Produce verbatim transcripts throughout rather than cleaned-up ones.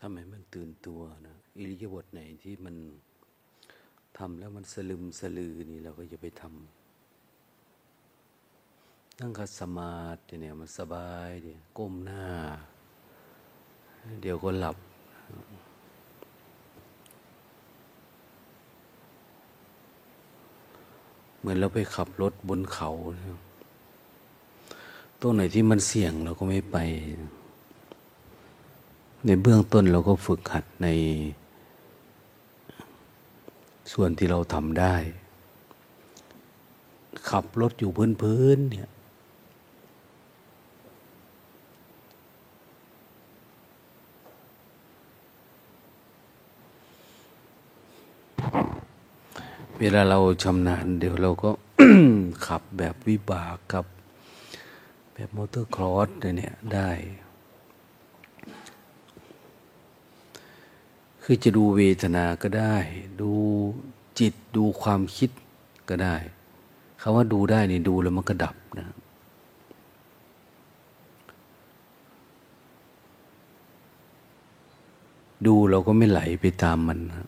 ทำให้มันตื่นตัวนะอิริยาบถไหนที่มันทำแล้วมันสลึมสลือนี่เราก็อย่าไปทำนั่งคัดสมาธิเนี่ยมันสบายดีก้มหน้าเดี๋ยวก็หลับเหมือนเราไปขับรถบนเขาตรงไหนที่มันเสี่ยงเราก็ไม่ไปในเบื้องต้นเราก็ฝึกหัดในส่วนที่เราทำได้ขับรถอยู่พื้นๆเนี่ยเวลาเราชำนาญเดี๋ยวเราก็ ขับแบบวิบากกับแบบมอเตอร์ครอสเนี่ยได้คือจะดูเวทนาก็ได้ดูจิตดูความคิดก็ได้คำว่าดูได้นี่ดูแล้วมันก็ดับนะดูเราก็ไม่ไหลไปตามมันนะ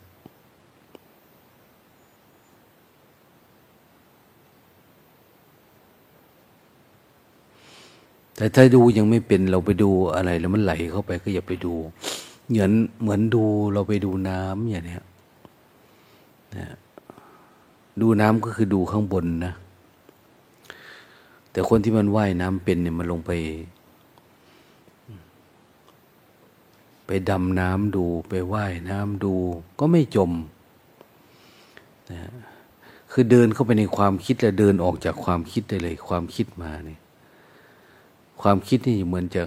แต่ถ้าดูยังไม่เป็นเราไปดูอะไรแล้วมันไหลเข้าไปก็อย่าไปดูเหมือนเหมือนดูเราไปดูน้ำอย่างเนี้ยนะดูน้ำก็คือดูข้างบนนะแต่คนที่มันว่ายน้ำเป็นเนี่ยมันลงไปไปดำน้ำดูไปว่ายน้ำดูก็ไม่จมนะคือเดินเข้าไปในความคิดแล้วเดินออกจากความคิดได้เลยความคิดมาเนี่ยความคิดนี่เหมือนจะ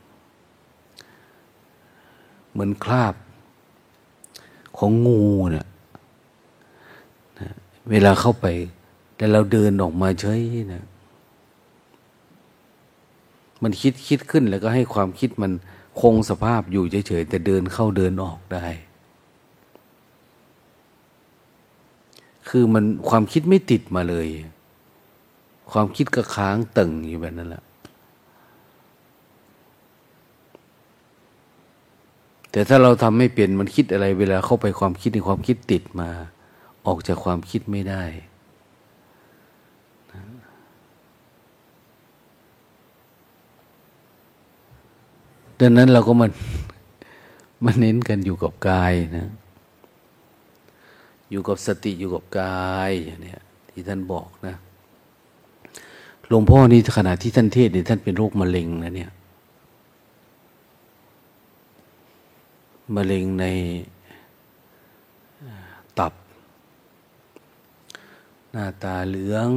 เหมือนคราบของงูเนี่ยนะเวลาเข้าไปแต่เราเดินออกมาเฉยนะมันคิดคิดขึ้นแล้วก็ให้ความคิดมันคงสภาพอยู่เฉยๆแต่เดินเข้าเดินออกได้คือมันความคิดไม่ติดมาเลยความคิดก็ค้างตึงอยู่แบบนั้นแหละแต่ถ้าเราทำไม่เป็นมันคิดอะไรเวลาเข้าไปความคิดในความคิดติดมาออกจากความคิดไม่ได้ดังนั้นเราก็มันมาเน้นกันอยู่กับกายนะอยู่กับสติอยู่กับกายอย่างนี้ที่ท่านบอกนะหลวงพ่อนี่ขณะที่ท่านเทศน์เนี่ยท่านเป็นโรคมะเร็งนะเนี่ยมะเร็งในตับหน้าตาเหลือง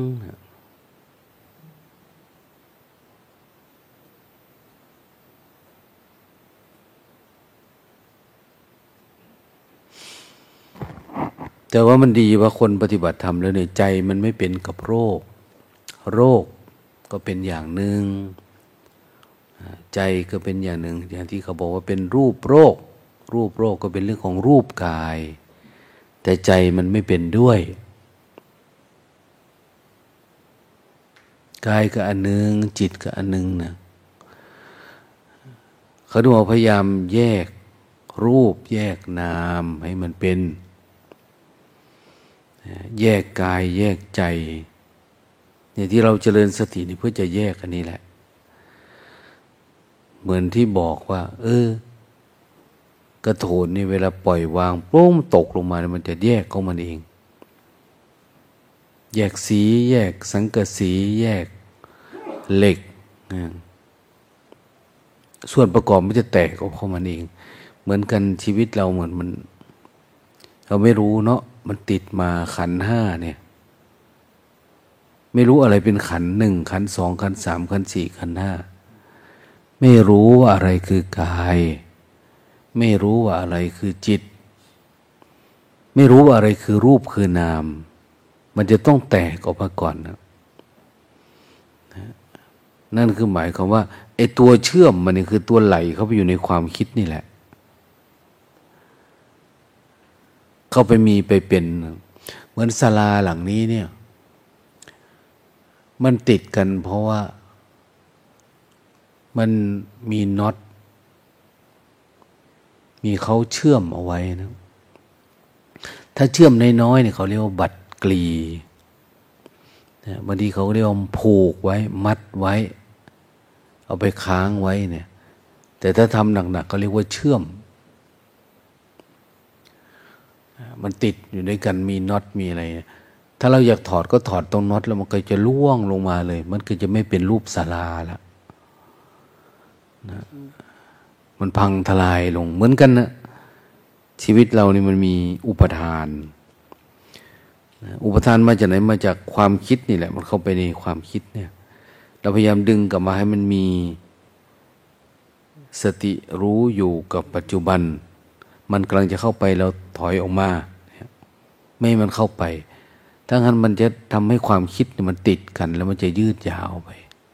แต่ว่ามันดีว่าคนปฏิบัติธรรมแล้วเนี่ยใจมันไม่เป็นกับโรคโรคก็เป็นอย่างหนึ่งใจก็เป็นอย่างหนึ่งอย่างที่เขาบอกว่าเป็นรูปโรครูปโรคก็เป็นเรื่องของรูปกายแต่ใจมันไม่เป็นด้วยกายก็อันหนึ่งจิตก็อันหนึ่งนะเขาดูพยายามแยกรูปแยกนามให้มันเป็นแยกกายแยกใจเนี่ยที่เราเจริญสตินี่เพื่อจะแยกอันนี้แหละเหมือนที่บอกว่าเออกระโถนนี่เวลาปล่อยวางโป้งตกลงมามันจะแยกของมันเองแยกสีแยกสังกะสีแยกเหล็กส่วนประกอบมันจะแตกออกของมันเองเหมือนกันชีวิตเราเหมือนมันเราไม่รู้เนาะมันติดมาขันธ์ห้าเนี่ยไม่รู้อะไรเป็นขันธ์หนึ่งขันธ์สองขันธ์สามขันธ์สี่ขันธ์ห้าไม่รู้ว่าอะไรคือกายไม่รู้ว่าอะไรคือจิตไม่รู้ว่าอะไรคือรูปคือนามมันจะต้องแตกออกมาก่อนนะนั่นคือหมายความว่าไอ้ตัวเชื่อมมันนี่คือตัวไหลเข้าไปอยู่ในความคิดนี่แหละเข้าไปมีไปเป็นเหมือนศาลาหลังนี้เนี่ยมันติดกันเพราะว่ามันมีน็อตมีเขาเชื่อมเอาไว้นะถ้าเชื่อมน้อยๆเนี่ยเขาเรียกว่าบัตรกลีนะบางทีเขาเรียกว่าผูกไว้มัดไว้เอาไปค้างไว้เนี่ยแต่ถ้าทำหนักๆเขาเรียกว่าเชื่อมมันติดอยู่ด้วยกันมีน็อตมีอะไรถ้าเราอยากถอดก็ถอดตรงน็อตแล้วมันก็จะล่วงลงมาเลยมันก็จะไม่เป็นรูปศาลาละนะมันพังทลายลงเหมือนกันนะชีวิตเรานี่มันมีอุปทานนะอุปทานมาจากไหนมาจากความคิดนี่แหละมันเข้าไปในความคิดเนี่ยเราพยายามดึงกลับมาให้มันมีสติรู้อยู่กับปัจจุบันมันกำลังจะเข้าไปแล้วถอยออกมาไม่ให้มันเข้าไปถ้างั้นมันจะทำให้ความคิดมันติดกันแล้วมันจะยืดยาวไป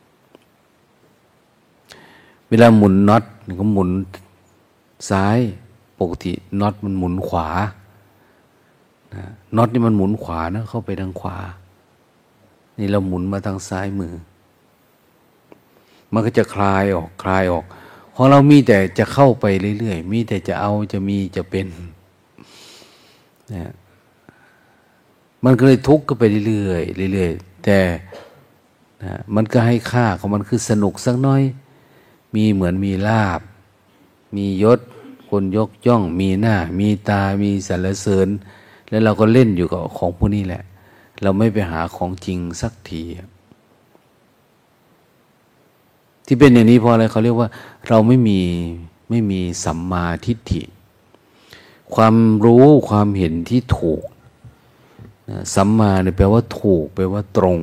เวลาหมุนน็อตก็หมุนซ้ายปกติน็อตมันหมุนขวานะน็อตนี่มันหมุนขวานะเข้าไปทางขวานี่เราหมุนมาทางซ้ายมือมันก็จะคลายออกคลายออกของเรามีแต่จะเข้าไปเรื่อยๆมีแต่จะเอาจะมีจะเป็นนะมันก็เลยทุกข์ก็ไปเรื่อยๆเรื่อยๆแต่นะมันก็ให้ค่าของมันคือสนุกสักน้อยมีเหมือนมีลาภมียศคนยกย่องมีหน้ามีตามีสรรเสริญแล้วเราก็เล่นอยู่กับของพวกนี้แหละเราไม่ไปหาของจริงสักทีที่เป็นอย่างนี้เพราะอะไรเขาเรียกว่าเราไม่มีไม่มีสัมมาทิฏฐิความรู้ความเห็นที่ถูกสัมมาเนี่ยแปลว่าถูกแปลว่าตรง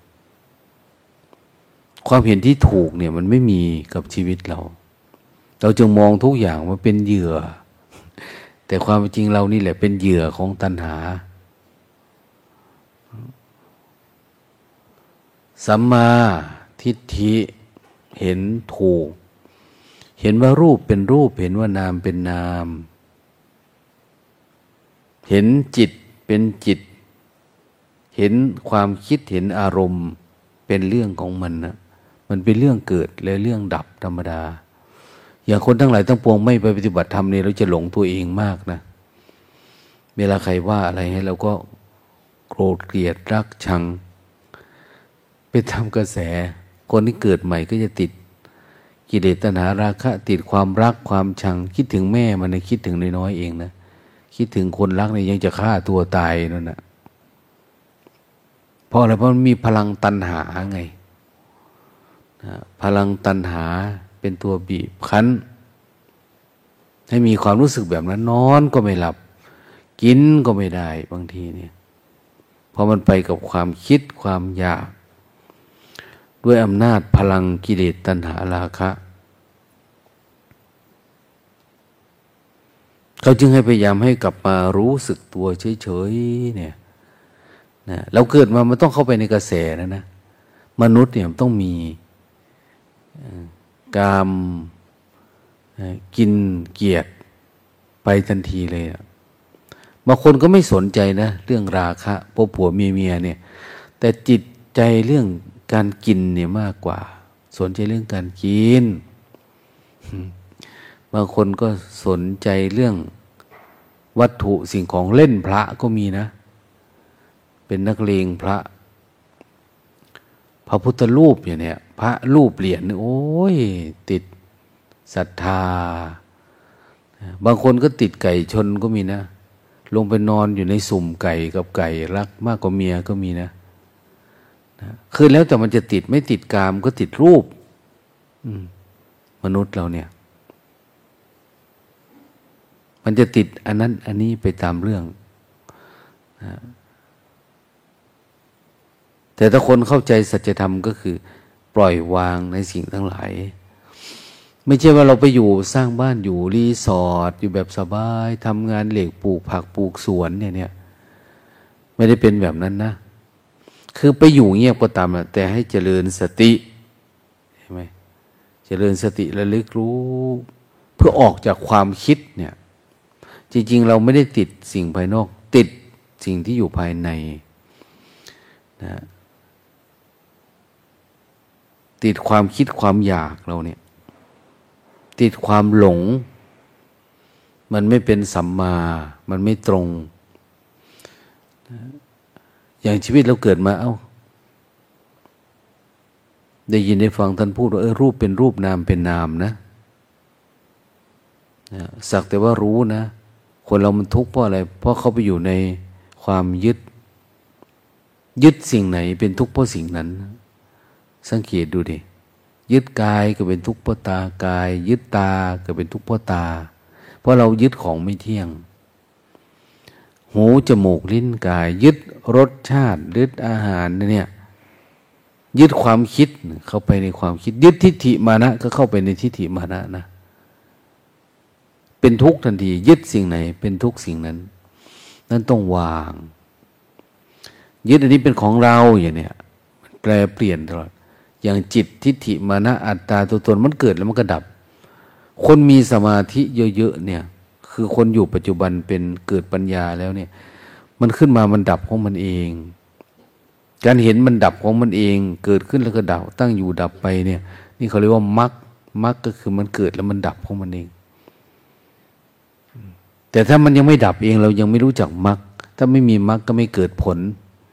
ความเห็นที่ถูกเนี่ยมันไม่มีกับชีวิตเราเราจึงมองทุกอย่างว่าเป็นเหยื่อแต่ความจริงเรานี่แหละเป็นเหยื่อของตัณหาสัมมาทิฏฐิเห็นถูกเห็นว่ารูปเป็นรูปเห็นว่านามเป็นนามเห็นจิตเป็นจิตเห็นความคิดเห็นอารมณ์เป็นเรื่องของมันนะมันเป็นเรื่องเกิดและเรื่องดับธรรมดาอย่างคนทั้งหลายทั้งปวงไม่ไปปฏิบัติธรรมเนี่ยเราจะหลงตัวเองมากนะเวลาใครว่าอะไรให้เราก็โกรธเกลียดรักชังเป็นตามกระแสคนที่เกิดใหม่ก็จะติดกิเลสตัณหาราคะติดความรักความชังคิดถึงแม่มันในคิดถึงน้อยๆเองนะคิดถึงคนรักเนี่ยยังจะฆ่าตัวตายนั่นนะเพราะอะไรเพราะมันมีพลังตัณหาไงนะพลังตัณหาเป็นตัวบีบคั้นให้มีความรู้สึกแบบนั้นนอนก็ไม่หลับกินก็ไม่ได้บางทีเนี่ยเพราะมันไปกับความคิดความอยากด้วยอำนาจพลังกิเลสตัณหาราคะเขาจึงให้พยายามให้กลับมารู้สึกตัวเฉยๆเนี่ยนะเราเกิดมามันต้องเข้าไปในกระแสนะนะมนุษย์เนี่ยมันต้องมีกามกินเกียรติไปทันทีเลยบางคนก็ไม่สนใจนะเรื่องราคะพวกผัวเมียเมียเนี่ยแต่จิตใจเรื่องการกินเนี่ยมากกว่าสนใจเรื่องการกินบางคนก็สนใจเรื่องวัตถุสิ่งของเล่นพระก็มีนะเป็นนักเลงพระพระพุทธรูปอย่างเนี้ยพระรูปเหรียญโอ้ยติดศรัทธาบางคนก็ติดไก่ชนก็มีนะลงไปนอนอยู่ในสุ่มไก่กับไก่รักมากกว่าเมียก็มีนะคือแล้วแต่มันจะติดไม่ติดกามก็ติดรูปมนุษย์เราเนี่ยมันจะติดอันนั้นอันนี้ไปตามเรื่องนะแต่ถ้าคนเข้าใจสัจธรรมก็คือปล่อยวางในสิ่งทั้งหลายไม่ใช่ว่าเราไปอยู่สร้างบ้านอยู่รีสอร์ทอยู่แบบสบายทำงานเหล็กปลูกผักปลูกสวนเนี่ยเนี่ยไม่ได้เป็นแบบนั้นนะคือไปอยู่เงียบก็ตามแต่ให้เจริญสติใช่ไหมเจริญสติระลึกรู้เพื่อออกจากความคิดเนี่ยจริงๆเราไม่ได้ติดสิ่งภายนอกติดสิ่งที่อยู่ภายในนะติดความคิดความอยากเราเนี่ยติดความหลงมันไม่เป็นสัมมา มันไม่ตรง อย่างชีวิตเราเกิดมาเอ้าได้ยินได้ฟังท่านพูดว่าเออรูปเป็นรูปนามเป็นนามนะสักแต่ว่ารู้นะคนเรามันทุกข์เพราะอะไรเพราะเขาไปอยู่ในความยึดยึดสิ่งไหนเป็นทุกข์เพราะสิ่งนั้นสังเกตดูดิยึดกายก็เป็นทุกข์เพราะตากายยึดตาก็เป็นทุกข์เพราะตาเพราะเรายึดของไม่เที่ยงหูจมูกลิ้นกายยึดรสชาติยึดอาหารเนี่ยยึดความคิดเข้าไปในความคิดยึดทิฏฐิมานะก็เข้าไปในทิฏฐิมานะนะเป็นทุกข์ทันทียึดสิ่งไหนเป็นทุกข์สิ่งนั้นนั่นต้องวางยึดอันนี้เป็นของเราอย่างเนี้ยมันแปลเปลี่ยนตลอดอย่างจิตทิฏฐิมานะอัตตาตัวตนมันเกิดแล้วมันก็ดับคนมีสมาธิเยอะๆเนี่ยคือคนอยู่ปัจจุบันเป็นเกิดปัญญาแล้วเนี่ยมันขึ้นมามันดับของมันเองการเห็นมันดับของมันเองเกิดขึ้นแล้วก็ดับตั้งอยู่ดับไปเนี่ยนี่เขาเรียกว่ามรรคมรรคก็คือมันเกิดแล้วมันดับของมันเองแต่ถ้ามันยังไม่ดับเองเรายังไม่รู้จักมรรคถ้าไม่มีมรรคก็ไม่เกิดผล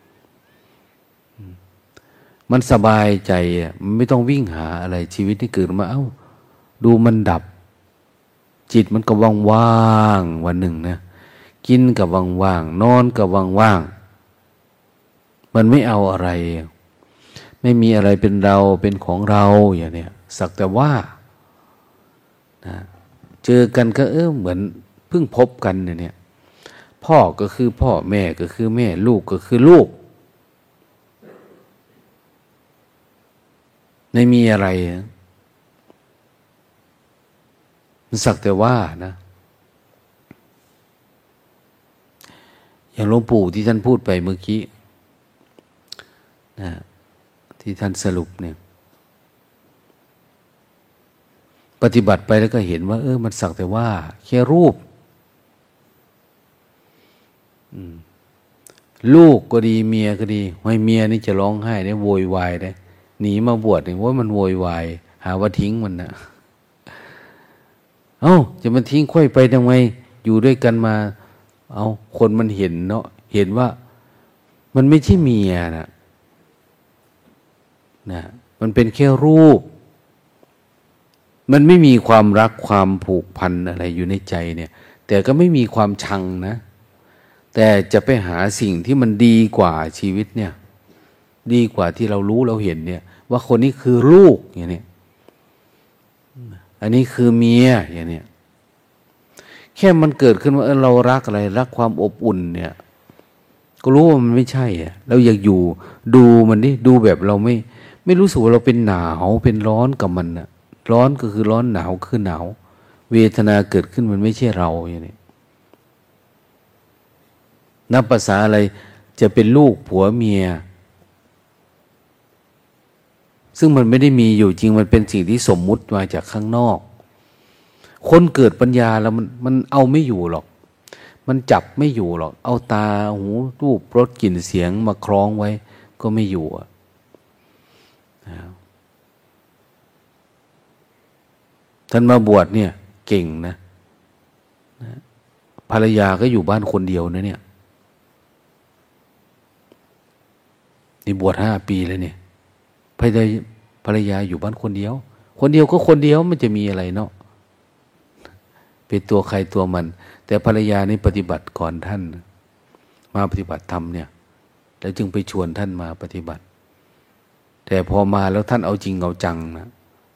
มันสบายใจอ่ะมันไม่ต้องวิ่งหาอะไรชีวิตที่เกิดมาเอ้าดูมันดับจิตมันก็ว่างๆวันหนึ่งนะกินกับว่างๆนอนกับว่างๆมันไม่เอาอะไรไม่มีอะไรเป็นเราเป็นของเราอย่างเนี้ยสักแต่ว่านะเจอกันก็เออเหมือนเพิ่งพบกันเนี่ยพ่อก็คือพ่อแม่ก็คือแม่ลูกก็คือลูกไม่มีอะไรมันสักแต่ว่านะอย่างหลวงปู่ที่ท่านพูดไปเมื่อกี้นะที่ท่านสรุปเนี่ยปฏิบัติไปแล้วก็เห็นว่าเออมันสักแต่ว่าแค่รูปลูกก็ดีเมียก็ดีให้เมียนี่จะร้องไห้ได้โวยวายได้หนีมาบวชเนี่ยว่ามันโวยวายหาว่าทิ้งมันนะเอ้าจะมันทิ้งค่อยไปทำไมอยู่ด้วยกันมาเอาคนมันเห็นเนาะเห็นว่ามันไม่ใช่เมียนะนะมันเป็นแค่รูปมันไม่มีความรักความผูกพันอะไรอยู่ในใจเนี่ยแต่ก็ไม่มีความชังนะแต่จะไปหาสิ่งที่มันดีกว่าชีวิตเนี่ยดีกว่าที่เรารู้เราเห็นเนี่ยว่าคนนี้คือลูกอย่างนี้อันนี้คือเมียอย่างนี้แค่มันเกิดขึ้นว่าเออเรารักอะไรรักความอบอุ่นเนี่ยก็รู้ว่ามันไม่ใช่อ่ะเราอยากอยู่ดูมันนี่ดูแบบเราไม่ไม่รู้สึกว่าเราเป็นหนาวเป็นร้อนกับมันนะร้อนก็คือร้อนหนาวคือหนาวเวทนาเกิดขึ้นมันไม่ใช่เราอย่างนี้นับภาษาอะไรจะเป็นลูกผัวเมียซึ่งมันไม่ได้มีอยู่จริงมันเป็นสิ่งที่สมมุติมาจากข้างนอกคนเกิดปัญญาแล้วมันมันเอาไม่อยู่หรอกมันจับไม่อยู่หรอกเอาตาหูรูปรสกลิ่นเสียงมาคล้องไว้ก็ไม่อยู่อ่ะท่านมาบวชเนี่ยเก่งนะภรรยาก็อยู่บ้านคนเดียวนะเนี่ยนี่บวชห้าปีแล้วเนี่ยภรรยาภรรยาอยู่บ้านคนเดียวคนเดียวก็คนเดียวมันจะมีอะไรเนาะเป็นตัวใครตัวมันแต่ภรรยานี่ปฏิบัติก่อนท่านมาปฏิบัติธรรมเนี่ยแล้วจึงไปชวนท่านมาปฏิบัติแต่พอมาแล้วท่านเอาจริงเอาจังนะ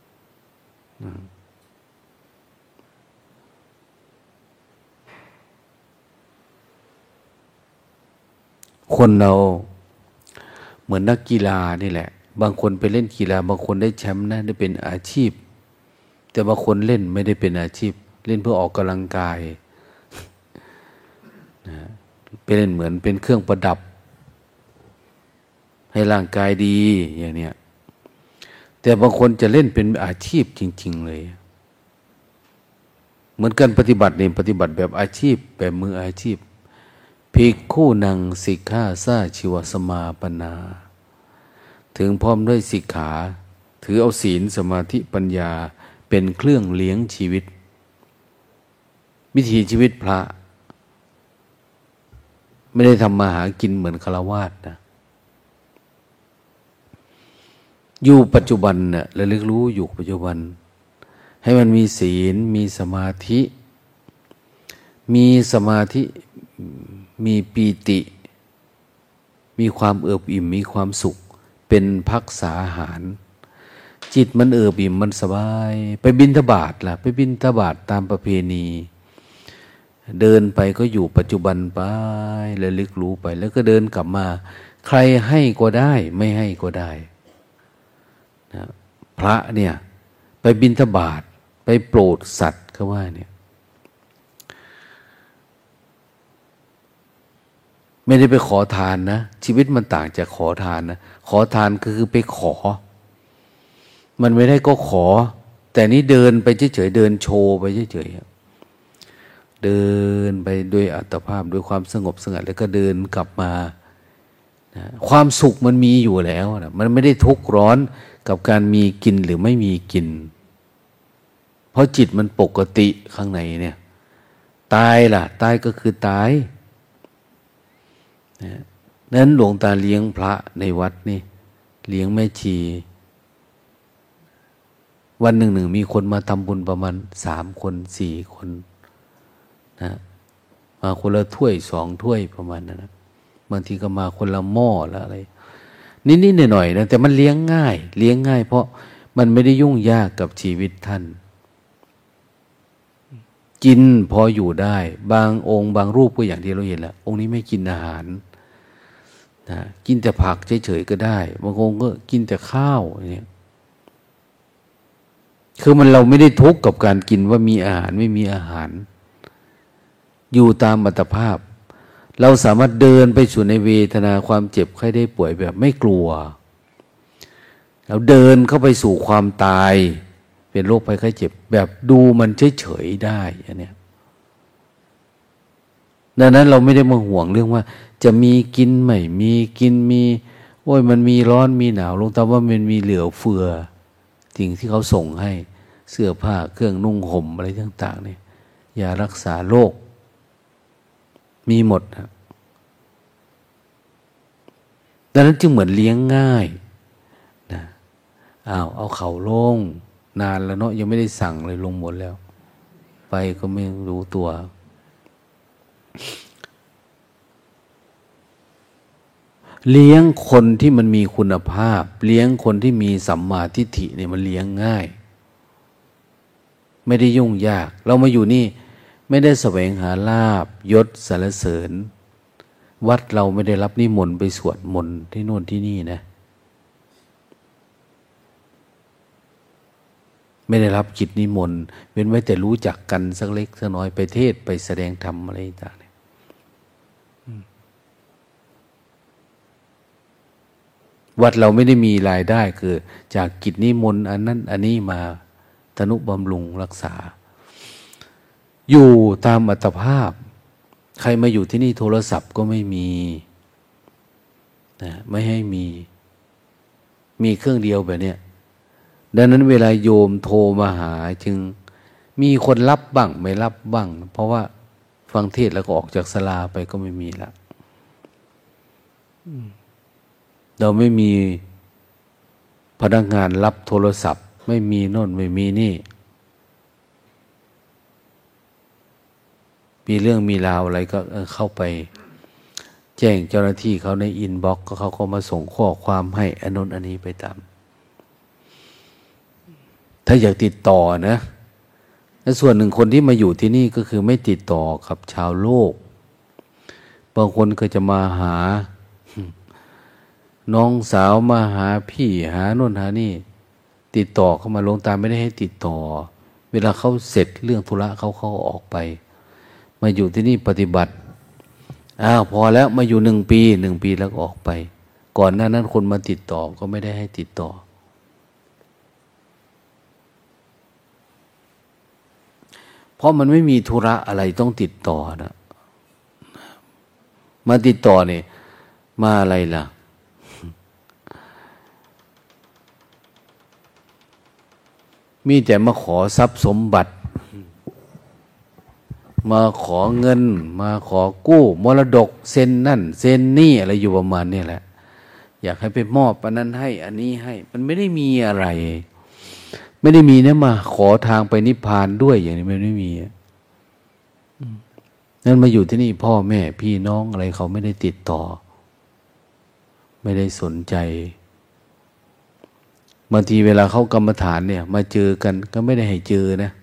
คนเราเหมือนนักกีฬานี่แหละบางคนไปเล่นกีฬาบางคนได้แชมป์นะได้เป็นอาชีพแต่บางคนเล่นไม่ได้เป็นอาชีพเล่นเพื่อออกกำลังกายนะเป็นเหมือนเป็นเครื่องประดับให้ร่างกายดีอย่างเนี้ยแต่บางคนจะเล่นเป็นอาชีพจริงๆเลยเหมือนกันปฏิบัติเนี่ยปฏิบัติแบบอาชีพแบบมืออาชีพภิกขุนังสิกขาสาชิวสมาปนาถึงพร้อมด้วยสิกขาถือเอาศีลสมาธิปัญญาเป็นเครื่องเลี้ยงชีวิตวิถีชีวิตพระไม่ได้ทำมาหากินเหมือนฆราวาสนะอยู่ปัจจุบันน่ะระลึกรู้อยู่ปัจจุบันให้มันมีศีลมีสมาธิมีสมาธิมีปีติมีความเอิบอิ่มมีความสุขเป็นภักษาหารจิตมันเอิบอิ่มมันสบายไปบิณฑบาตล่ะไปบิณฑบาตตามประเพณีเดินไปก็อยู่ปัจจุบันไประลึกรู้ไปแล้วก็เดินกลับมาใครให้ก็ได้ไม่ให้ก็ได้นะพระเนี่ยไปบิณฑบาตไปโปรดสัตว์เขาว่าเนี่ยไม่ได้ไปขอทานนะชีวิตมันต่างจากขอทานนะขอทานก็คือไปขอมันไม่ได้ก็ขอแต่นี้เดินไปเฉยๆเดินโชว์ไปเฉยๆเดินไปด้วยอัตภาพด้วยความสงบสงัดแล้วก็เดินกลับมานะความสุขมันมีอยู่แล้วนะมันไม่ได้ทุกข์ร้อนกับการมีกินหรือไม่มีกินเพราะจิตมันปกติข้างในเนี่ยตายล่ะตายก็คือตายนะนั้นหลวงตาเลี้ยงพระในวัดนี่เลี้ยงแม่ชีวันหนึ่งหนึ่งมีคนมาทำบุญประมาณสามคนสี่คนนะมาคนละถ้วยสองถ้วยประมาณนั้นนะบางทีก็มาคนละหม้อละอะไรนิดๆหน่อยๆนะแต่มันเลี้ยงง่ายเลี้ยงง่ายเพราะมันไม่ได้ยุ่งยากกับชีวิตท่านกินพออยู่ได้บางองค์บางรูปก็อย่างที่เราเห็นแล้วองค์นี้ไม่กินอาหารนะกินแต่ผักเฉยๆก็ได้บางองค์ก็กินแต่ข้าวเนี่ยคือมันเราไม่ได้ทุกข์กับการกินว่ามีอาหารไม่มีอาหารอยู่ตามอัตภาพเราสามารถเดินไปสู่ในเวทนาความเจ็บไข้ได้ป่วยแบบไม่กลัวเราเดินเข้าไปสู่ความตายเป็นโรคภัยไข้เจ็บแบบดูมันเฉยๆได้อันเนี้ยดังนั้นเราไม่ได้มาห่วงเรื่องว่าจะมีกินไม่มีกินมีโอ้ยมันมีร้อนมีหนาวลงแต่ว่ามันมีเหลือเฟือสิ่งที่เขาส่งให้เสื้อผ้าเครื่องนุ่งห่มอะไรต่างๆเนี่ยยารักษาโรคมีหมดนะดังนั้นจึงเหมือนเลี้ยงง่ายนะอ้าวเอาเข่าลงนานแล้วเนาะยังไม่ได้สั่งเลยลงหมดแล้วไปก็ไม่รู้ตัวเลี้ยงคนที่มันมีคุณภาพเลี้ยงคนที่มีสัมมาทิฏฐิเนี่ยมันเลี้ยงง่ายไม่ได้ยุ่งยากเรามาอยู่นี่ไม่ได้แสวงหาลาภยศสรรเสริญวัดเราไม่ได้รับนิมนต์ไปสวดมนต์ที่โน่นที่นี่นะไม่ได้รับกิจนิมนต์เว้นไว้แต่รู้จักกันสักเล็กสักน้อยไปเทศไปแสดงธรรมอะไรต่างเนี่ยวัดเราไม่ได้มีรายได้คือจากกิจนิมนต์อันนั้นอันนี้มาทนุบำรุงรักษาอยู่ตามอัตภาพใครมาอยู่ที่นี่โทรศัพท์ก็ไม่มีนะไม่ให้มีมีเครื่องเดียวแบบเนี้ยดังนั้นเวลาโยมโทรมาหาจึงมีคนรับบ้างไม่รับบ้างเพราะว่าฟังเทศแล้วก็ออกจากศาลาไปก็ไม่มีละเราไม่มีพนักงานรับโทรศัพท์ไม่มีโน่นไม่มีนี่มีเรื่องมีราวอะไรก็เข้าไปแจ้งเจ้าหน้าที่เขาในอินบ็อกซ์ก็เขาก็มาส่งข้อความให้อันโน้นอันนี้ไปตามถ้าอยากติดต่อนะและส่วนหนึ่งคนที่มาอยู่ที่นี่ก็คือไม่ติดต่อกับชาวโลกบางคนก็จะมาหาน้องสาวมาหาพี่หาโน่นหานี่ติดต่อเข้ามาหลวงตาไม่ได้ให้ติดต่อเวลาเขาเสร็จเรื่องธุระเขาเขาออกไปมาอยู่ที่นี่ปฏิบัติอ้าวพอแล้วมาอยู่หนึ่งปีหนึ่งปีแล้วก็ออกไปก่อนหน้านั้นคนมาติดต่อก็ไม่ได้ให้ติดต่อเพราะมันไม่มีธุระอะไรต้องติดต่อนะมาติดต่อเนี่ยมาอะไรล่ะมีแต่มาขอทรัพย์สมบัติมาขอเงินมาขอกู้มรดกเซ็นนั่นเซ็นนี่อะไรอยู่ประมาณนี้แหละอยากให้ไปมอบอันนั้นให้อันนี้ให้มันไม่ได้มีอะไรไม่ได้มีนะมาขอทางไปนิพพานด้วยอย่างนี้มันไม่มีนั่นมาอยู่ที่นี่พ่อแม่พี่น้องอะไรเขาไม่ได้ติดต่อไม่ได้สนใจบางทีเวลาเข้ากรรมฐานเนี่ยมาเจอกันก็ไม่ได้ให้เจอนะ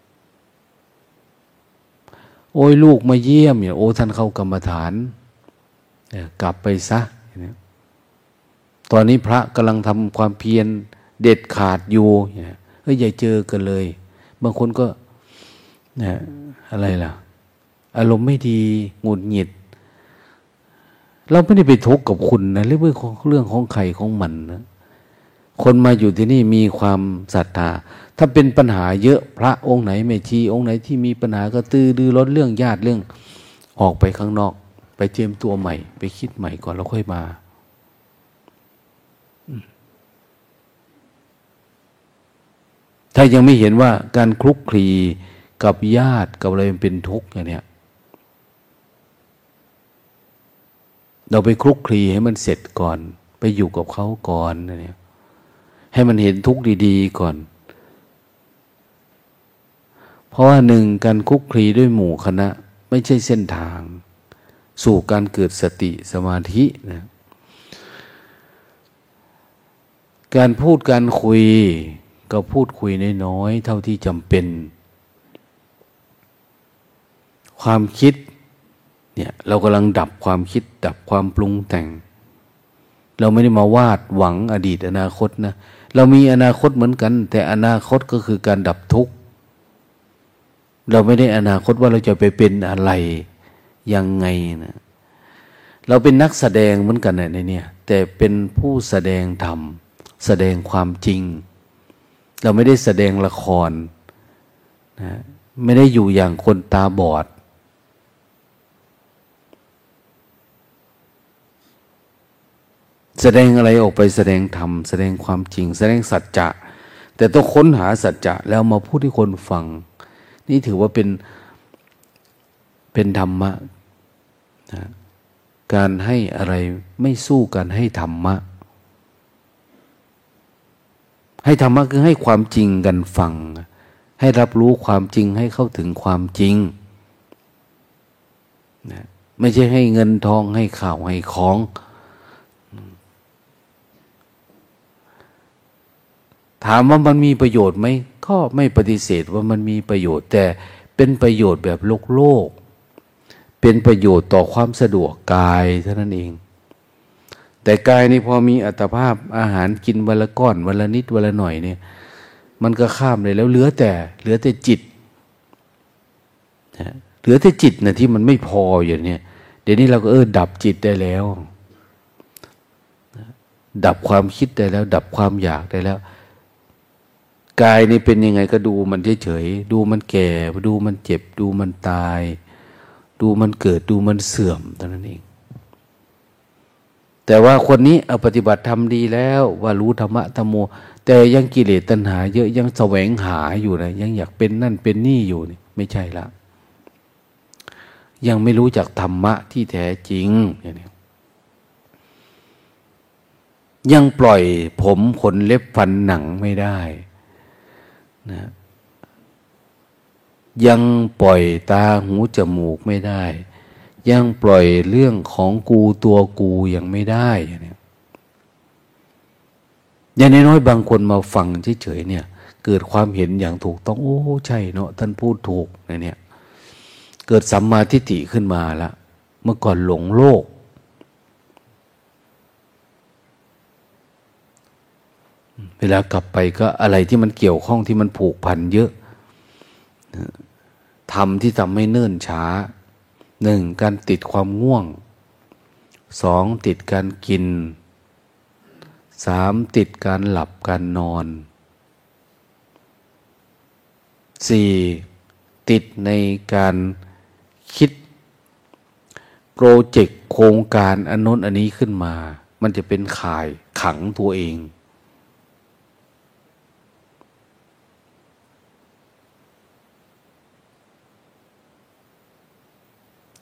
โอ้ยลูกมาเยี่ยมเนี่ยโอ้ท่านเข้ากรรมฐานกลับไปซะตอนนี้พระกำลังทำความเพียรเด็ดขาดอยู่เฮ้ยอย่าเจอกันเลยบางคนก็เนี่ยอะไรล่ะอารมณ์ไม่ดีหงุดหงิดเราไม่ได้ไปทุกข์กับคุณนะเรื่องของเรื่องของใครของมันนะคนมาอยู่ที่นี่มีความศรัทธาถ้าเป็นปัญหาเยอะพระองค์ไหนแม่ชีองค์ไหนที่มีปัญหาก็ตื้อดื้อร้นเรื่องญาติเรื่องออกไปข้างนอกไปเตรียมตัวใหม่ไปคิดใหม่ก่อนแล้วค่อยมาถ้ายังไม่เห็นว่าการคลุกคลีกับญาติกับอะไรมันเป็นทุกข์อย่างเนี้ยเราไปคลุกคลีให้มันเสร็จก่อนไปอยู่กับเขาก่อนเนี่ยให้มันเห็นทุกข์ดีๆก่อนเพราะว่าหนึ่งการคลุกคลีด้วยหมู่คณะไม่ใช่เส้นทางสู่การเกิดสติสมาธินะการพูดการคุยก็พูดคุยน้อยๆเท่าที่จำเป็นความคิดเนี่ยเรากำลังดับความคิดดับความปรุงแต่งเราไม่ได้มาวาดหวังอดีตอนาคตนะเรามีอนาคตเหมือนกันแต่อนาคตก็คือการดับทุกข์เราไม่ได้อนาคตว่าเราจะไปเป็นอะไรยังไงนะเราเป็นนักแสดงเหมือนกันในเนี่ยแต่เป็นผู้แสดงธรรมแสดงความจริงเราไม่ได้แสดงละครนะไม่ได้อยู่อย่างคนตาบอดแสดงอะไรออกไปแสดงธรรมแสดงความจริงแสดงสัจจะแต่ต้องค้นหาสัจจะแล้วมาพูดให้คนฟังนี่ถือว่าเป็นเป็นธรรมะนะการให้อะไรไม่สู้การให้ธรรมะให้ธรรมะคือให้ความจริงกันฟังให้รับรู้ความจริงให้เข้าถึงความจริงนะไม่ใช่ให้เงินทองให้ข่าวให้ของถามว่ามันมีประโยชน์ไหมก็ไม่ปฏิเสธว่ามันมีประโยชน์แต่เป็นประโยชน์แบบโลกโลกเป็นประโยชน์ต่อความสะดวกกายเท่านั้นเองแต่กายนี่พอมีอัตภาพอาหารกินวันละก้อนวันละนิดวันละหน่อยเนี่ยมันก็ข้ามเลยแล้วเหลือแต่เหลือแต่จิตนะเหลือแต่จิตนะที่มันไม่พออยู่เนี่ยเดี๋ยวนี้เราก็เออดับจิตได้แล้วดับความคิดได้แล้วดับความอยากได้แล้วกายนี่เป็นยังไงก็ดูมันเฉยๆดูมันแก่ดูมันเจ็บดูมันตายดูมันเกิดดูมันเสื่อมเท่านั้นเองแต่ว่าคนนี้เอาปฏิบัติทำดีแล้วว่ารู้ธรรมะธรรมโมแต่ยังกิเลสตัณหาเยอะยังแสวงหาอยู่นะยังอยากเป็นนั่นเป็นนี่อยู่นี่ไม่ใช่ละยังไม่รู้จักธรรมะที่แท้จริงอย่างนี้ยังปล่อยผมขนเล็บฟันหนังไม่ได้นะยังปล่อยตาหูจมูกไม่ได้ยังปล่อยเรื่องของกูตัวกูยังไม่ได้อย่างนี้อย่างน้อยๆบางคนมาฟังเฉยๆเนี่ยเกิดความเห็นอย่างถูกต้องโอ้ใช่เนาะท่านพูดถูกนะเนี่ยเกิดสัมมาทิฏฐิขึ้นมาละเมื่อก่อนหลงโลกเวลากลับไปก็อะไรที่มันเกี่ยวข้องที่มันผูกพันเยอะทำที่ทำให้เนิ่นช้าหนึ่งการติดความง่วงสองติดการกินสามติดการหลับการนอนสี่ติดในการคิดโปรเจกต์โครงการอันโน้นอันนี้ขึ้นมามันจะเป็นข่ายขังตัวเอง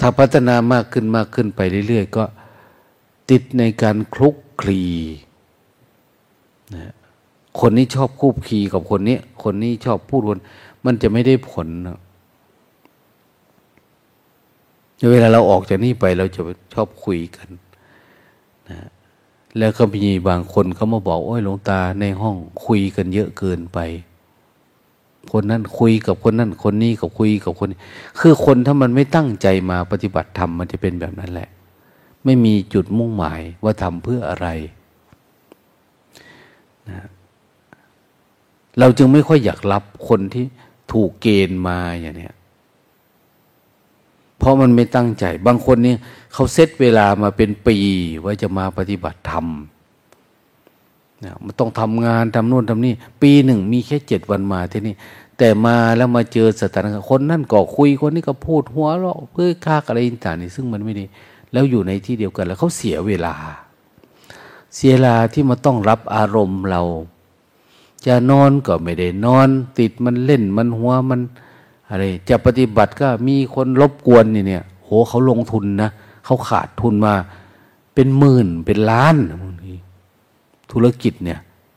ถ้าพัฒนามากขึ้นมากขึ้นไปเรื่อยๆก็ติดในการคลุกคลีนะคนนี้ชอบคูบคลีกับคนนี้คนนี้ชอบพูดวนมันจะไม่ได้ผลนะเวลาเราออกจากนี่ไปเราจะชอบคุยกันนะแล้วก็มีบางคนเขามาบอกโอ้ยหลวงตาในห้องคุยกันเยอะเกินไปคนนั้นคุยกับคนนั้นคนนี้กับคุยกับคนนี้คือคนถ้ามันไม่ตั้งใจมาปฏิบัติธรรมมันจะเป็นแบบนั้นแหละไม่มีจุดมุ่งหมายว่าทำเพื่ออะไรนะเราจึงไม่ค่อยอยากรับคนที่ถูกเกณฑ์มาอย่างนี้เพราะมันไม่ตั้งใจบางคนเนี่ยเขาเซตเวลามาเป็นปีว่าจะมาปฏิบัติธรรมนะมันต้องทำงานทำนู่นทำนี่ปีหนึ่งมีแค่เจ็ดวันมาที่นี่แต่มาแล้วมาเจอสถานการณ์คนนั่นก็คุยคนนี้ก็พูดหัวเราะเพื่อค่าอะไรต่างๆนี่ซึ่งมันไม่ดีแล้วอยู่ในที่เดียวกันแล้วเขาเสียเวลาเสียเวลาที่มาต้องรับอารมณ์เราจะนอนก็ไม่ได้นอนติดมันเล่นมันหัวมันอะไรจะปฏิบัติก็มีคนรบกวนนี่เนี่ยโหเขาลงทุนนะเขาขาดทุนมาเป็นหมื่นเป็นล้านบางทีธุรกิจเนี่ย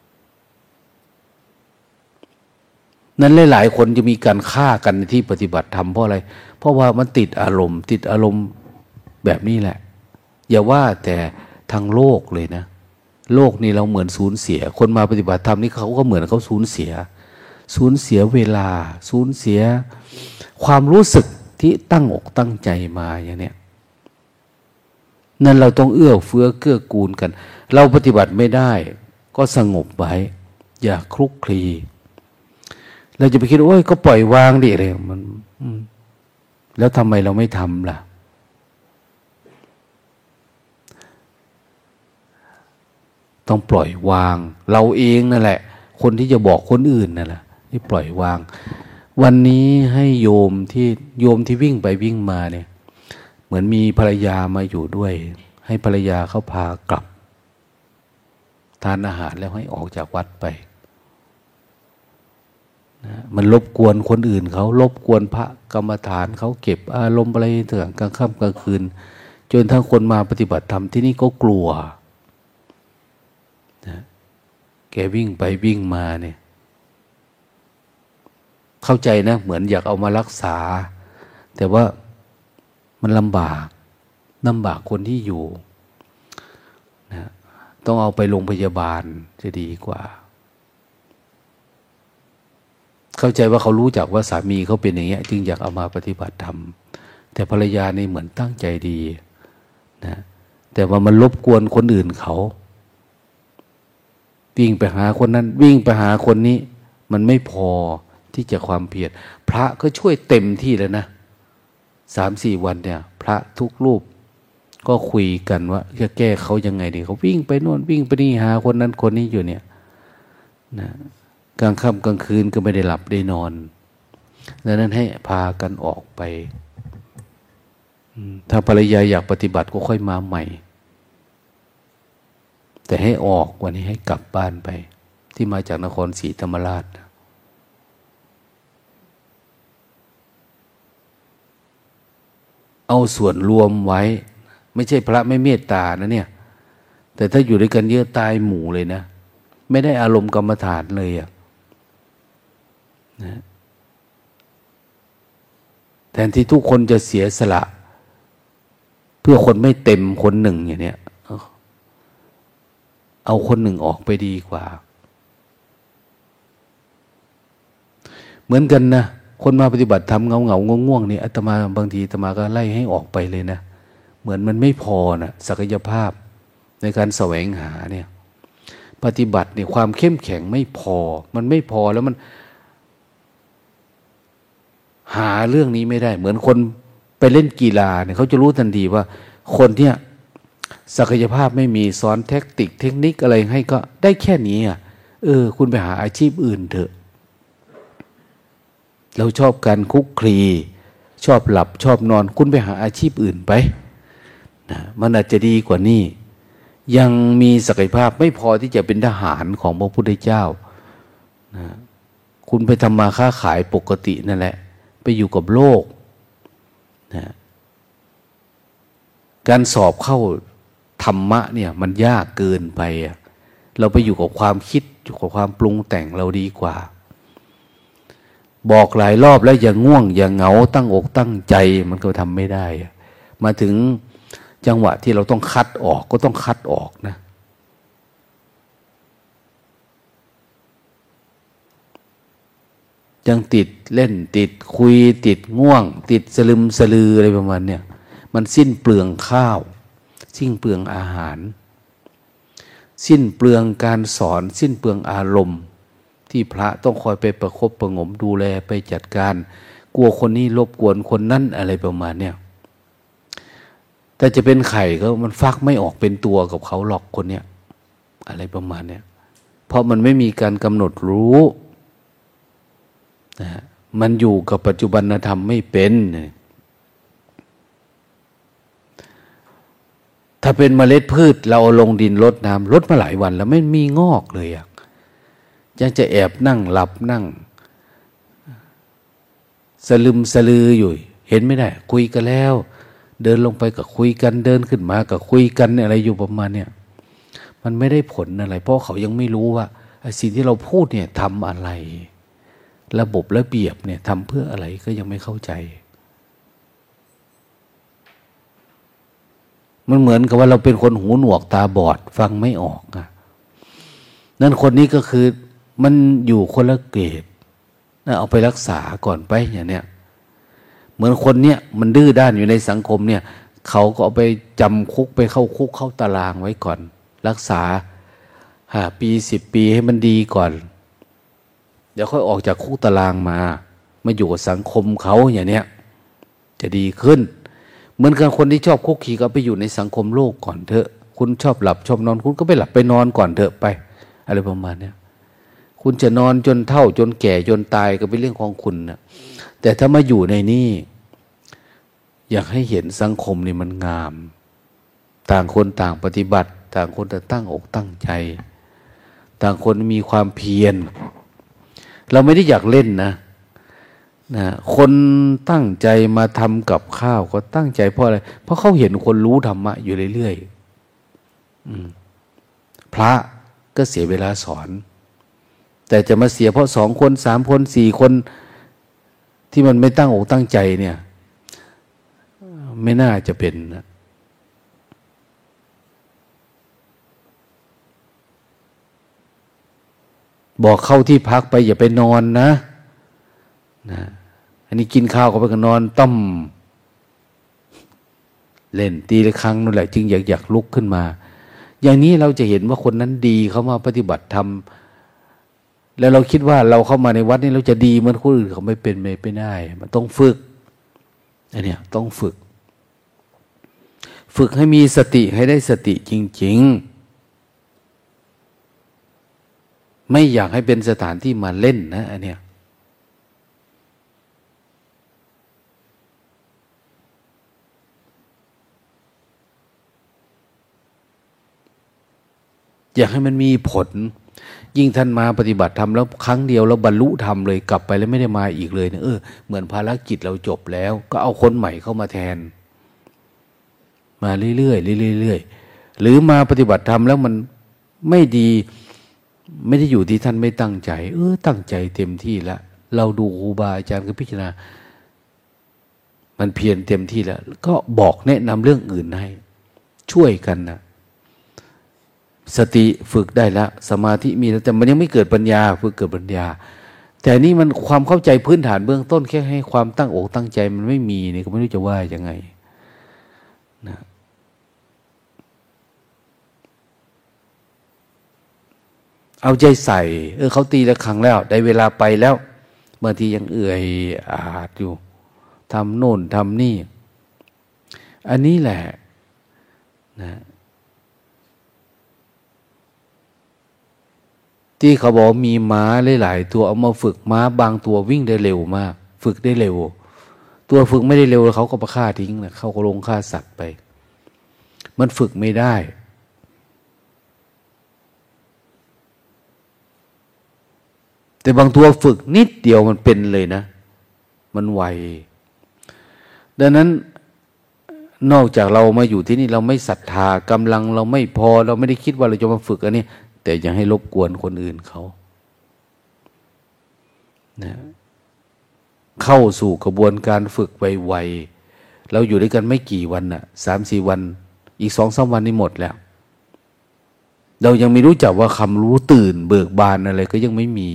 นั้นหลายๆคนจะมีการฆ่ากันในที่ปฏิบัติธรรมเพราะอะไรเพราะว่ามันติดอารมณ์ติดอารมณ์แบบนี้แหละอย่าว่าแต่ทางโลกเลยนะโลกนี่เราเหมือนสูญเสียคนมาปฏิบัติธรรมนี่เขาก็เหมือนเขาสูญเสียสูญเสียเวลาสูญเสียความรู้สึกที่ตั้งอกตั้งใจมาอย่างเนี้ยนั่นเราต้องเอื้อเฟื้อเกื้อกูลกันเราปฏิบัติไม่ได้ก็สงบไว้อย่าคลุกคลีเราจะไปคิดโอ้ยก็ปล่อยวางดิเลยมันแล้วทำไมเราไม่ทำล่ะต้องปล่อยวางเราเองนั่นแหละคนที่จะบอกคนอื่นนั่นแหละที่ปล่อยวางวันนี้ให้โยมที่โยมที่วิ่งไปวิ่งมาเนี่ยเหมือนมีภรรยามาอยู่ด้วยให้ภรรยาเขาพากลับทานอาหารแล้วให้ออกจากวัดไปนะมันรบกวนคนอื่นเขารบกวนพระกรรมฐานเขาเก็บอารมณ์อะไรต่างกลางค่ำกลางคืนจนทั้งคนมาปฏิบัติธรรมที่นี่ก็กลัวนะแกวิ่งไปวิ่งมาเนี่ยเข้าใจนะเหมือนอยากเอามารักษาแต่ว่ามันลำบากลำบากคนที่อยู่นะต้องเอาไปโรงพยาบาลจะดีกว่าเข้าใจว่าเขารู้จักว่าสามีเขาเป็นอย่างเงี้ยจึงอยากเอามาปฏิบัติธรรมแต่ภรรยานี่เหมือนตั้งใจดีนะแต่ว่ามันรบกวนคนอื่นเขาวิ่งไปหาคนนั้นวิ่งไปหาคนนี้มันไม่พอที่จะความเพียรพระก็ช่วยเต็มที่แล้วนะสามสี่วันเนี่ยพระทุกรูปก็คุยกันว่าจะแก้เขายังไงดีเขาวิ่งไปโน่นวิ่งไปนี่หาคนนั้นคนนี้อยู่เนี่ยนะกลางค่ำกลางคืนก็ไม่ได้หลับได้นอนดังนั้นให้พากันออกไปถ้าภรรยาอยากปฏิบัติก็ค่อยมาใหม่แต่ให้ออกวันนี้ให้กลับบ้านไปที่มาจากนครศรีธรรมราชเอาส่วนรวมไว้ไม่ใช่พระไม่เมตตานะเนี่ยแต่ถ้าอยู่ด้วยกันเยอะตายหมู่เลยนะไม่ได้อารมณ์กรรมฐานเลยอะนะแทนที่ทุกคนจะเสียสละเพื่อคนไม่เต็มคนหนึ่งอย่างเนี้ยเอาคนหนึ่งออกไปดีกว่าเหมือนกันนะคนมาปฏิบัติธรรมเงาเงาง่วงๆนี่อาตมาบางทีอาตมาก็ไล่ให้ออกไปเลยนะเหมือนมันไม่พอนะศักยภาพในการแสวงหาเนี่ยปฏิบัติเนี่ยความเข้มแข็งไม่พอมันไม่พอแล้วมันหาเรื่องนี้ไม่ได้เหมือนคนไปเล่นกีฬาเนี่ยเขาจะรู้ทันทีว่าคนเนี่ยศักยภาพไม่มีสอนแทคติกเทคนิคอะไรให้ก็ได้แค่นี้อ่ะเออคุณไปหาอาชีพอื่นเถอะเราชอบการคุกคลีชอบหลับชอบนอนคุณไปหาอาชีพอื่นไปนะมันอาจจะดีกว่านี้ยังมีศักยภาพไม่พอที่จะเป็นทหารของพระพุทธเจ้านะคุณไปทำมาค้าขายปกตินั่นแหละไปอยู่กับโลกนะการสอบเข้าธรรมะเนี่ยมันยากเกินไปเราไปอยู่กับความคิดอยู่กับความปรุงแต่งเราดีกว่าบอกหลายรอบแล้วอย่างง่วงอย่างเหงาตั้งอกตั้งใจมันก็ทำไม่ได้มาถึงจังหวะที่เราต้องคัดออกก็ต้องคัดออกนะยังติดเล่นติดคุยติดง่วงติดสลึมสลืออะไรประมาณเนี้ยมันสิ้นเปลืองข้าวสิ้นเปลืองอาหารสิ้นเปลืองการสอนสิ้นเปลืองอารมณ์ที่พระต้องคอยไปประคบประหงมดูแลไปจัดการกลัวคนนี้รบกวนคนนั้นอะไรประมาณเนี้ยแต่จะเป็นไข่ก็มันฟักไม่ออกเป็นตัวกับเขาหรอกคนเนี้ยอะไรประมาณเนี้ยเพราะมันไม่มีการกำหนดรู้นะมันอยู่กับปัจจุบันธรรมไม่เป็นถ้าเป็นเมล็ดพืชเราเอาลงดินรดน้ำรดมาหลายวันแล้วไม่มีงอกเลยอ่ะยังจะแอบนั่งหลับนั่งสลึมสลืออยู่เห็นไม่ได้คุยกันแล้วเดินลงไปก็คุยกันเดินขึ้นมาก็คุยกันอะไรอยู่ประมาณเนี้ยมันไม่ได้ผลอะไรเพราะเขายังไม่รู้ว่าสิ่งที่เราพูดเนี่ยทำอะไรระบบระเบียบเนี่ยทำเพื่ออะไรก็ยังไม่เข้าใจมันเหมือนกับว่าเราเป็นคนหูหนวกตาบอดฟังไม่ออกอ่ะนั่นคนนี้ก็คือมันอยู่คนละเกรดนะเอาไปรักษาก่อนไปอย่างเนี้ยเหมือนคนเนี้ยมันดื้อด้านอยู่ในสังคมเนี่ยเขาก็เอาไปจำคุกไปเข้าคุกเข้าตารางไว้ก่อนรักษาห้าปีสิบปีให้มันดีก่อนเดี๋ยวค่อยออกจากคุกตารางมามาอยู่กับสังคมเขาอย่างเนี้ยจะดีขึ้นเหมือนกันคนที่ชอบคุกคีก็ไปอยู่ในสังคมโลกก่อนเถอะคุณชอบหลับชอบนอนคุณก็ไปหลับไปนอนก่อนเถอะไปอะไรประมาณเนี้ยคุณจะนอนจนเฒ่าจนแก่จนตายก็เป็นเรื่องของคุณนะแต่ถ้ามาอยู่ในนี่อยากให้เห็นสังคมนี่มันงามต่างคนต่างปฏิบัติต่างคนต่างตั้งอกตั้งใจต่างคนมีความเพียรเราไม่ได้อยากเล่นนะนะคนตั้งใจมาทำกับข้าวก็ตั้งใจเพราะอะไรเพราะเขาเห็นคนรู้ธรรมะอยู่เรื่อยๆพระก็เสียเวลาสอนแต่จะมาเสียเพราะสองคนสามคนสี่คนที่มันไม่ตั้งอกตั้งใจเนี่ยไม่น่าจะเป็นนะบอกเข้าที่พักไปอย่าไปนอนนะนะอันนี้กินข้าวก็ไปก็นอนต้มเล่นตีละครั้งนั่นแหละจึงอยากอยากลุกขึ้นมาอย่างนี้เราจะเห็นว่าคนนั้นดีเขามาปฏิบัติธรรมแล้วเราคิดว่าเราเข้ามาในวัดนี่เราจะดีเหมือนคนอื่นเขาไม่เป็นไม่ได้มันต้องฝึกอันเนี้ยต้องฝึกฝึกให้มีสติให้ได้สติจริงๆไม่อยากให้เป็นสถานที่มาเล่นนะอันเนี้ยอยากให้มันมีผลยิ่งท่านมาปฏิบัติธรรมแล้วครั้งเดียวแล้วบรรลุธรรมเลยกลับไปแล้วไม่ได้มาอีกเลยเนี่ยเออเหมือนภารกิจเราจบแล้วก็เอาคนใหม่เข้ามาแทนมาเรื่อยๆเรื่อยๆหรือมาปฏิบัติธรรมแล้วมันไม่ดีไม่ได้อยู่ที่ท่านไม่ตั้งใจเออตั้งใจเต็มที่แล้วเราดูครูบาอาจารย์ก็พิจารณามันเพียรเต็มที่แล้วก็บอกแนะนำเรื่องอื่นให้ช่วยกันนะสติฝึกได้แล้วสมาธิมีแล้วแต่มันยังไม่เกิดปัญญาฝึกเกิดปัญญาแต่นี่มันความเข้าใจพื้นฐานเบื้องต้นแค่ให้ความตั้งอกตั้งใจมันไม่มีนี่ก็ไม่รู้จะว่ายังไงนะเอาใจใส่เออเขาตีละครั้งแล้วได้เวลาไปแล้วบางทียังเอื่อยอาดอยู่ทำโน่นทำนี่อันนี้แหละนะที่เขาบอกมีม้าหลายๆตัวเอามาฝึกม้าบางตัววิ่งได้เร็วมากฝึกได้เร็วตัวฝึกไม่ได้เร็วเขาก็ไปฆ่าทิ้งนะเขาก็ลงฆ่าสัตว์ไปมันฝึกไม่ได้แต่บางตัวฝึกนิดเดียวมันเป็นเลยนะมันไวดังนั้นนอกจากเรามาอยู่ที่นี่เราไม่ศรัทธากำลังเราไม่พอเราไม่ได้คิดว่าเราจะมาฝึกอันนี้แต่อย่าให้รบกวนคนอื่นเขานะเข้าสู่กระบวนการฝึกไวๆเราอยู่ด้วยกันไม่กี่วันน่ะสามสี่วันอีกสองสามวันนี้หมดแล้วเรายังไม่รู้จักว่าคำรู้ตื่นเบิกบานอะไรก็ยังไม่มี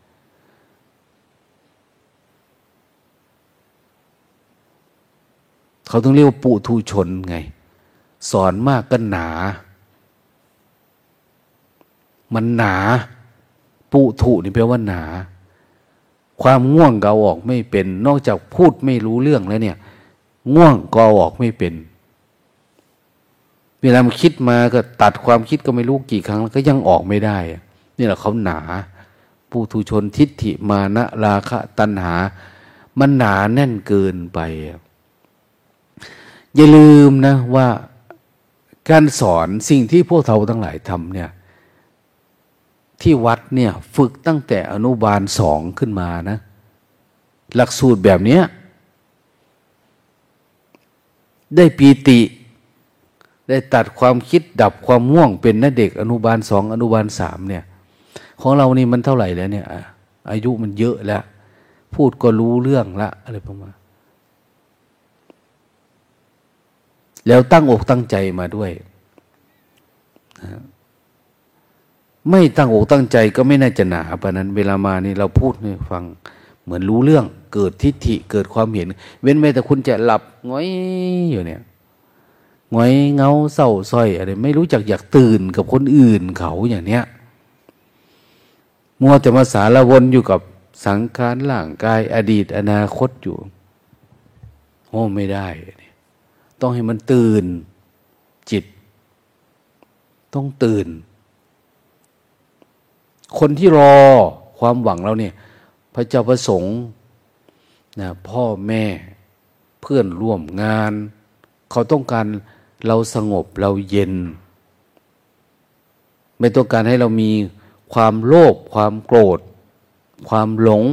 เขาต้องเรียกว่าปุถุชนไงสอนมากก็หนามันหนาปุถุนี่แปลว่าหนาความง่วงก็เอาออกไม่เป็นนอกจากพูดไม่รู้เรื่องแล้วเนี่ยง่วงก็เอาออกไม่เป็นเวลามันคิดมาก็ตัดความคิดก็ไม่รู้กี่ครั้งแล้วก็ยังออกไม่ได้นี่แหละเขาหนาปุถุชนทิฏฐิมานะราคะตัณหามันหนาแน่นเกินไปอย่าลืมนะว่าการสอนสิ่งที่พวกเราทั้งหลายทำเนี่ยที่วัดเนี่ยฝึกตั้งแต่อนุบาลสองขึ้นมานะหลักสูตรแบบนี้ได้ปีติได้ตัดความคิดดับความง่วงเป็นนะเด็กอนุบาลสองอนุบาลสามเนี่ยของเรานี่มันเท่าไหร่แล้วเนี่ยอายุมันเยอะแล้วพูดก็รู้เรื่องละอะไรประมาณแล้วตั้งอกตั้งใจมาด้วยนะไม่ตั้งอกตั้งใจก็ไม่น่าจะหนาปานนั้นเวลามานี่เราพูดให้ฟังเหมือนรู้เรื่องเกิดทิฏฐิเกิดความเห็นเว้นไว้แต่คุณจะหลับง้อยอยู่เนี่ยง้อยเงาเศร้าส้อยอะไรไม่รู้จักอยากตื่นกับคนอื่นเขาอย่างเนี้ยมัวแต่มาสารวนอยู่กับสังขารร่างกายอดีตอนาคตอยู่โอ้ไม่ได้ต้องให้มันตื่นจิตต้องตื่นคนที่รอความหวังเราเนี่ยพระเจ้าประสงค์นะพ่อแม่เพื่อนร่วมงานเขาต้องการเราสงบเราเย็นไม่ต้องการให้เรามีความโลภความโกรธความหลง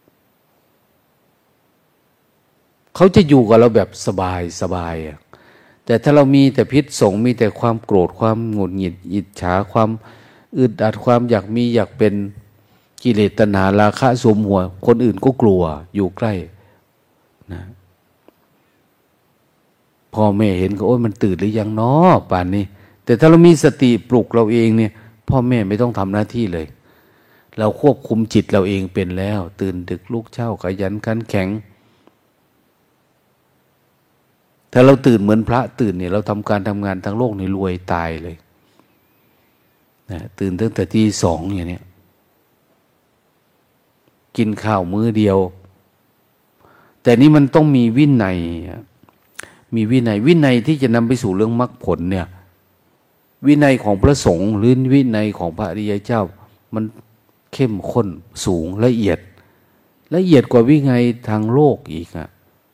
เขาจะอยู่กับเราแบบสบายสบายแต่ถ้าเรามีแต่พิษสงมีแต่ความโกรธความหงุดหงิดอิจฉาความอึดอัดความอยากมีอยากเป็นกิเลสตัณหาราคะสวมหัวคนอื่นก็กลัวอยู่ใกล้นะพ่อแม่เห็นก็โอ้ยมันตื่นหรือยังน้อป่านนี้แต่ถ้าเรามีสติปลุกเราเองเนี่ยพ่อแม่ไม่ต้องทำหน้าที่เลยเราควบคุมจิตเราเองเป็นแล้วตื่นดึกลุกเช้าขยันขันแข็งถ้าเราตื่นเหมือนพระตื่นเนี่ยเราทำการทำงานทั้งโลกนี่รวยตายเลยนะตื่นตั้งแต่ตีสองอย่างนี้กินข้าวมื้อเดียวแต่นี่มันต้องมีวินัยมีวินัยวินัยที่จะนำไปสู่เรื่องมรรคผลเนี่ยวินัยของพระสงฆ์หรือวินัยของพระอริยเจ้ามันเข้มข้นสูงละเอียดละเอียดกว่าวินัยทางโลกอีกอะ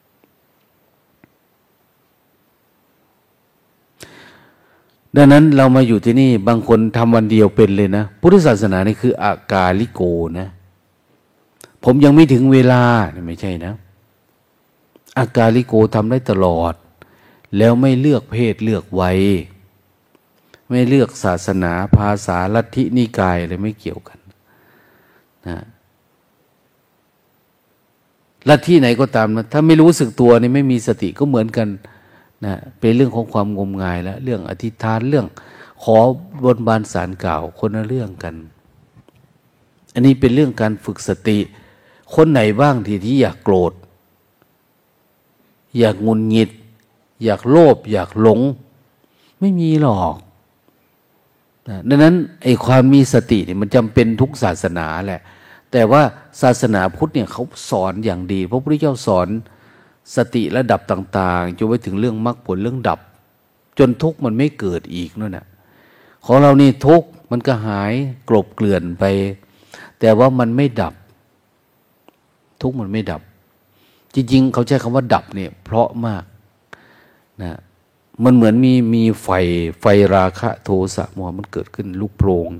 ดังนั้นเรามาอยู่ที่นี่บางคนทำวันเดียวเป็นเลยนะพุทธศาสนานี่คืออากาลิโกนะผมยังไม่ถึงเวลาไม่ใช่นะอากาลิโกทำได้ตลอดแล้วไม่เลือกเพศเลือกวัยไม่เลือกศาสนาภาษาลัทธินิกายอะไรไม่เกี่ยวกันนะลัทธิไหนก็ตามนะถ้าไม่รู้สึกตัวนี่ไม่มีสติก็เหมือนกันนะเป็นเรื่องของความงมงายแล้วเรื่องอธิษฐานเรื่องขอบนบานสารกล่าวคนละเรื่องกันอันนี้เป็นเรื่องการฝึกสติคนไหนบ้างที่ที่อยากโกรธอยากงุนงิดอยากโลภอยากหลงไม่มีหรอกนะดังนั้นไอ้ความมีสติเนี่ยมันจำเป็นทุกศาสนาแหละแต่ว่าศาสนาพุทธเนี่ยเขาสอนอย่างดีพระพุทธเจ้าสอนสติระดับต่างๆจนไปถึงเรื่องมรรคผลเรื่องดับจนทุกข์มันไม่เกิดอีกนั่นแหละของเรานี่ทุกข์มันก็หายกลบเกลื่อนไปแต่ว่ามันไม่ดับทุกข์มันไม่ดับจริงๆเขาใช้คำว่าดับเนี่ยเพราะมากนะมันเหมือนมีมีไฟไฟราคะโทสะโมหะมันเกิดขึ้นลุกโพลง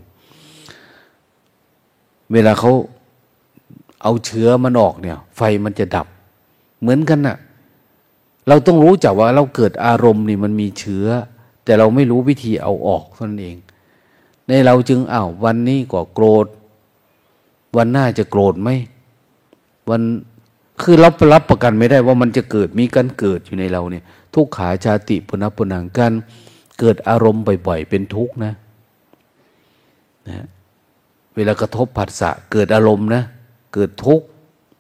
เวลาเขาเอาเชื้อมันออกเนี่ยไฟมันจะดับเหมือนกันน่ะเราต้องรู้จักว่าเราเกิดอารมณ์นี่มันมีเชื้อแต่เราไม่รู้วิธีเอาออกเท่านั้นเองในเราจึงอ้าววันนี้ก็โกรธวันหน้าจะโกรธไหมวันคือเรารับประกันไม่ได้ว่ามันจะเกิดมีการเกิดอยู่ในเราเนี่ยทุกขาชาติปุณปุนังกันเกิดอารมณ์บ่อยๆเป็นทุกข์นะนะเวลากระทบผัสสะเกิดอารมณ์นะเกิดทุกข์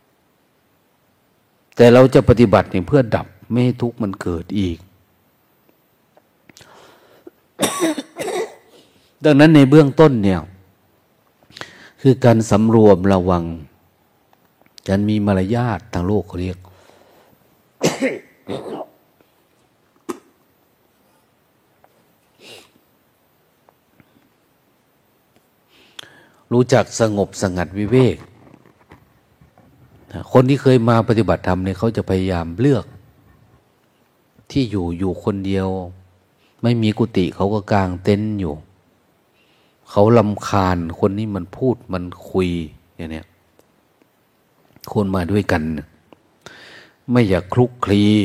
แต่เราจะปฏิบัติเนี่ยเพื่อดับไม่ให้ทุกข์มันเกิดอีก ดังนั้นในเบื้องต้นเนี่ยคือการสำรวมระวังการมีมารยาททางโลกเขาเรียก รู้จักสงบสงัดวิเวกคนที่เคยมาปฏิบัติธรรมเนี่ยเขาจะพยายามเลือกที่อยู่อยู่คนเดียวไม่มีกุฏิเขาก็กางเต็นท์อยู่เขารำคาญคนนี้มันพูดมันคุยอย่างเนี้ยคนมาด้วยกันไม่อยากคลุกคลี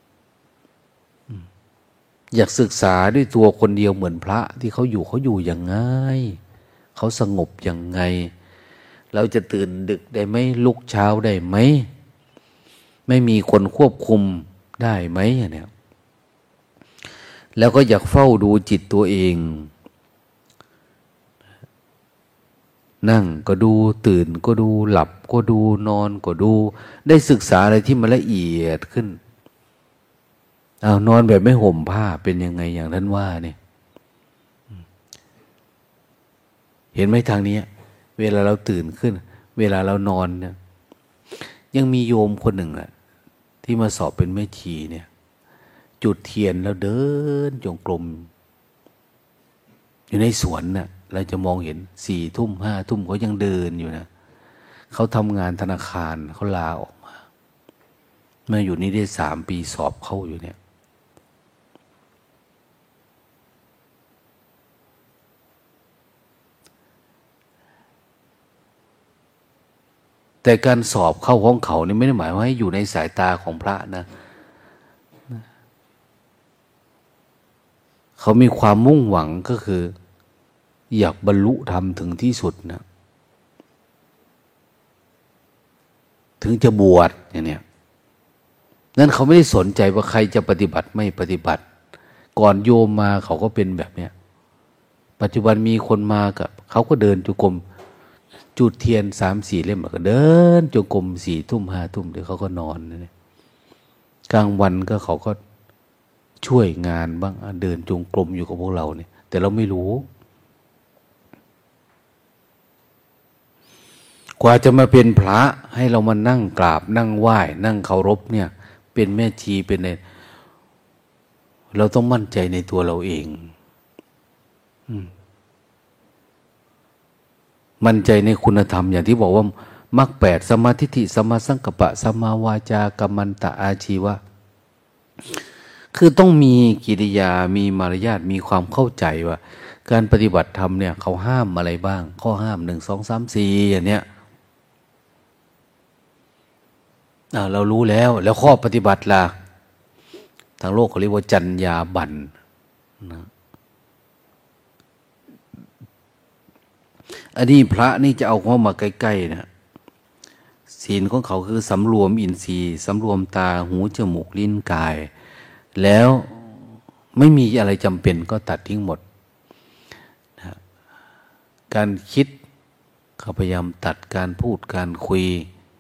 อยากศึกษาด้วยตัวคนเดียวเหมือนพระที่เขาอยู่เขาอยู่อย่างไงเขาสงบอย่างไงเราจะตื่นดึกได้ไหมลุกเช้าได้ไหมไม่มีคนควบคุมได้ไหมเนี่ยแล้วก็อยากเฝ้าดูจิตตัวเองนั่งก็ดูตื่นก็ดูหลับก็ดูนอนก็ดูได้ศึกษาอะไรที่มันละเอียดขึ้นอ้าวนอนแบบไม่ห่มผ้าเป็นยังไงอย่างนั้นว่าเนี่ยเห็นไหมทางนี้เวลาเราตื่นขึ้นเวลาเรานอนเนี่ยยังมีโยมคนหนึ่งอะที่มาสอบเป็นแม่ชีเนี่ยจุดเทียนแล้วเดินจงกรมอยู่ในสวนน่ะเราจะมองเห็นสี่ทุ่มห้าทุ่มเขายังเดินอยู่นะเขาทำงานธนาคารเขาลาออกมาเมื่ออยู่นี่ได้สามปีสอบเข้าอยู่เนี่ยแต่การสอบเข้าของเขานี่ไม่ได้หมายว่าให้อยู่ในสายตาของพระนะเขามีความมุ่งหวังก็คืออยากบรรลุธรรมถึงที่สุดนะถึงจะบวชอย่างเนี้ยนั่นเขาไม่ได้สนใจว่าใครจะปฏิบัติไม่ปฏิบัติก่อนโยมมาเขาก็เป็นแบบเนี้ยปัจจุบันมีคนมากับเขาก็เดินจุกรมจุดเทียนสามสี่เล่มแล้วก็เดินจุกรมสี่ทุ่มห้าทุ่มเดี๋ยวเขาก็นอนเนี่ยกลางวันก็เขาก็ช่วยงานบ้างเดินจงกรมอยู่กับพวกเราเนี่ยแต่เราไม่รู้กว่าจะมาเป็นพระให้เรามานั่งกราบนั่งไหว้นั่งเคารพเนี่ยเป็นแม่ชีเป็นอะไรเราต้องมั่นใจในตัวเราเองมั่นใจในคุณธรรมอย่างที่บอกว่ามรรคแปดสัมมาทิฏฐิสัมมาสังกัปปะสัมมาวาจากัมมันตะอาชีวะคือต้องมีกิริยามีมารยาทมีความเข้าใจว่าการปฏิบัติธรรมเนี่ยเขาห้ามอะไรบ้างข้อห้ามหนึ่งสองสามสี่อย่างเนี้ยเรารู้แล้วแล้วข้อปฏิบัติล่ะทางโลกเขาเรียกว่าจรรยาบรรณนะอันนี้พระนี่จะเอาเข้ามาใกล้ๆนะศีลของเขาคือสำรวมอินทรีย์สำรวมตาหูจมูกลิ้นกายแล้วไม่มีอะไรจำเป็นก็ตัดทิ้งหมดนะการคิดเขาพยายามตัดการพูดการคุย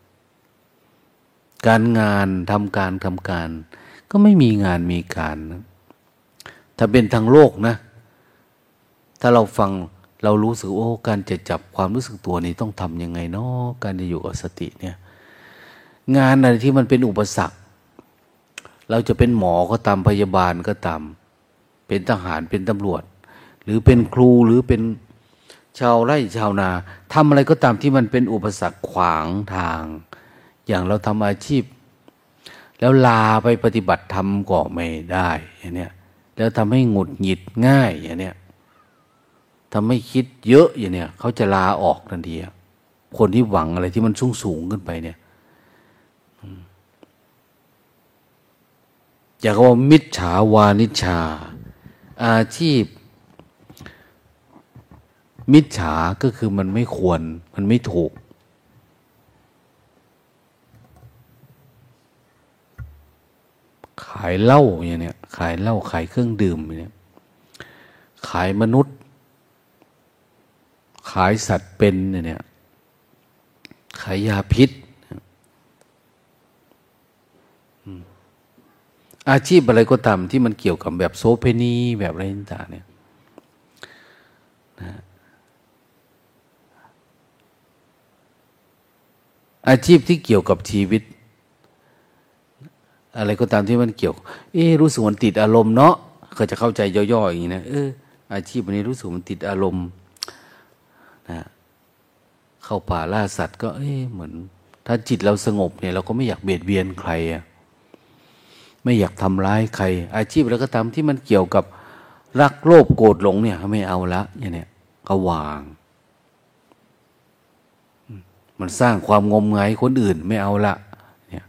การงานทำการทำการก็ไม่มีงานมีการนะถ้าเป็นทางโลกนะถ้าเราฟังเรารู้สึกโอ้การจะจับความรู้สึกตัวนี้ต้องทำยังไงเนาะการจะอยู่กับสติเนี่ยงานอะไรที่มันเป็นอุปสรรคเราจะเป็นหมอก็ตามพยาบาลก็ตามเป็นทหารเป็นตำรวจหรือเป็นครูหรือเป็นชาวไร่ชาวนาทำอะไรก็ตามที่มันเป็นอุปสรรคขวางทางอย่างเราทำอาชีพแล้วลาไปปฏิบัติธรรมก็ไม่ได้อย่างเนี้ยแล้วทำให้หงุดหงิดง่ายอย่างเนี้ยทำให้คิดเยอะอย่างเนี้ยเขาจะลาออกทันทีคนที่หวังอะไรที่มันสูงสูงขึ้นไปเนี่ยอยากว่ามิจฉาวานิชชาอาชีพมิจฉาก็คือมันไม่ควรมันไม่ถูกขายเหล้าอย่างเนี้ยขายเหล้าขายเครื่องดื่มอย่างเนี้ยขายมนุษย์ขายสัตว์เป็นเนี่ยขายยาพิษอาชีพอะไรก็ตามที่มันเกี่ยวกับแบบโสเภณีแบบอะไรต่างๆเนี่ยนะอาชีพที่เกี่ยวกับชีวิตอะไรก็ตามที่มันเกี่ยวเอ๊ะรู้สึกมันติดอารมณ์เนาะก็จะเข้าใจย่อๆอย่างนี้นะเอออาชีพอันนี้รู้สึกมันติดอารมณ์นะเข้าป่าล่าสัตว์ก็เอ๊ะเหมือนถ้าจิตเราสงบเนี่ยเราก็ไม่อยากเบียดเบียนใครอะไม่อยากทำร้ายใครอาชีพอะไรก็ตามที่มันเกี่ยวกับรักโลภโกรธหลงเนี่ยไม่เอาละอย่างเนี้ยก็วางมันสร้างความงมงายคนอื่นไม่เอาละเนี่ย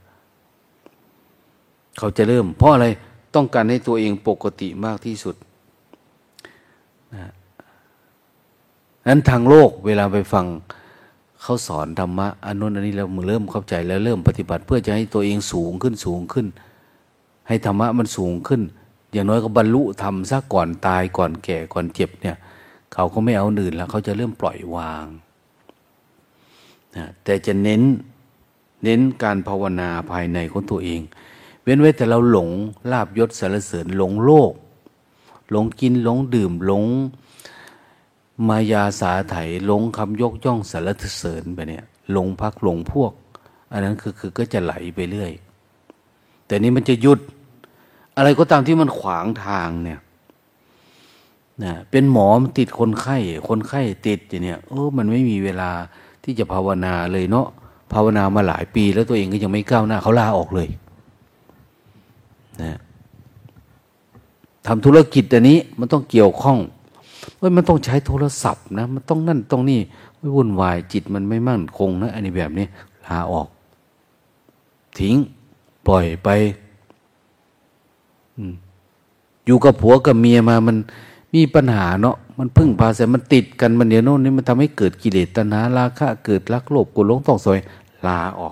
เขาจะเริ่มเพราะอะไรต้องการให้ตัวเองปกติมากที่สุดนะนั้นทางโลกเวลาไปฟังเขาสอนธรรมะอันนู้นอันนี้เราเริ่มเข้าใจแล้วเริ่มปฏิบัติเพื่อจะให้ตัวเองสูงขึ้นสูงขึ้นให้ธรรมะมันสูงขึ้นอย่างน้อยก็บรรลุธรรมซะก่อนตายก่อนแก่ก่อนเจ็บเนี่ยเขาก็ไม่เอาอื่นแล้วเขาจะเริ่มปล่อยวางนะแต่จะเน้นเน้นการภาวนาภายในของตัวเองเว้นไว้แต่เราหลงลาภยศสรรเสริญหลงโลกหลงกินหลงดื่มหลงมายาสาไถหลงคำยกย่องสรรเสริญไปเนี่ยหลงพักหลงพวกอันนั้นคือคือก็จะไหลไปเรื่อยแต่นี้มันจะหยุดอะไรก็ตามที่มันขวางทางเนี่ยนะเป็นหมอมันติดคนไข้คนไข้ติดอย่างเนี้ยเออมันไม่มีเวลาที่จะภาวนาเลยเนาะภาวนามาหลายปีแล้วตัวเองก็ยังไม่ก้าวหน้าเขาลาออกเลยนะทำธุรกิจอันนี้มันต้องเกี่ยวข้องเฮ้ยมันต้องใช้โทรศัพท์นะมันต้องนั่นต้องนี่ไม่วุ่นวายจิตมันไม่มั่นคงนะอันนี้แบบนี้ลาออกทิ้งปล่อยไปอยู่กับผัวกับเมียมามันมีปัญหาเนาะมันพึ่งพาใส่มันติดกันมันเดี๋ยวโน่นนี่มันทำให้เกิดกิเลสตัณหาราคะเกิดรักโลภโกรธหลงต้องซอยลาออก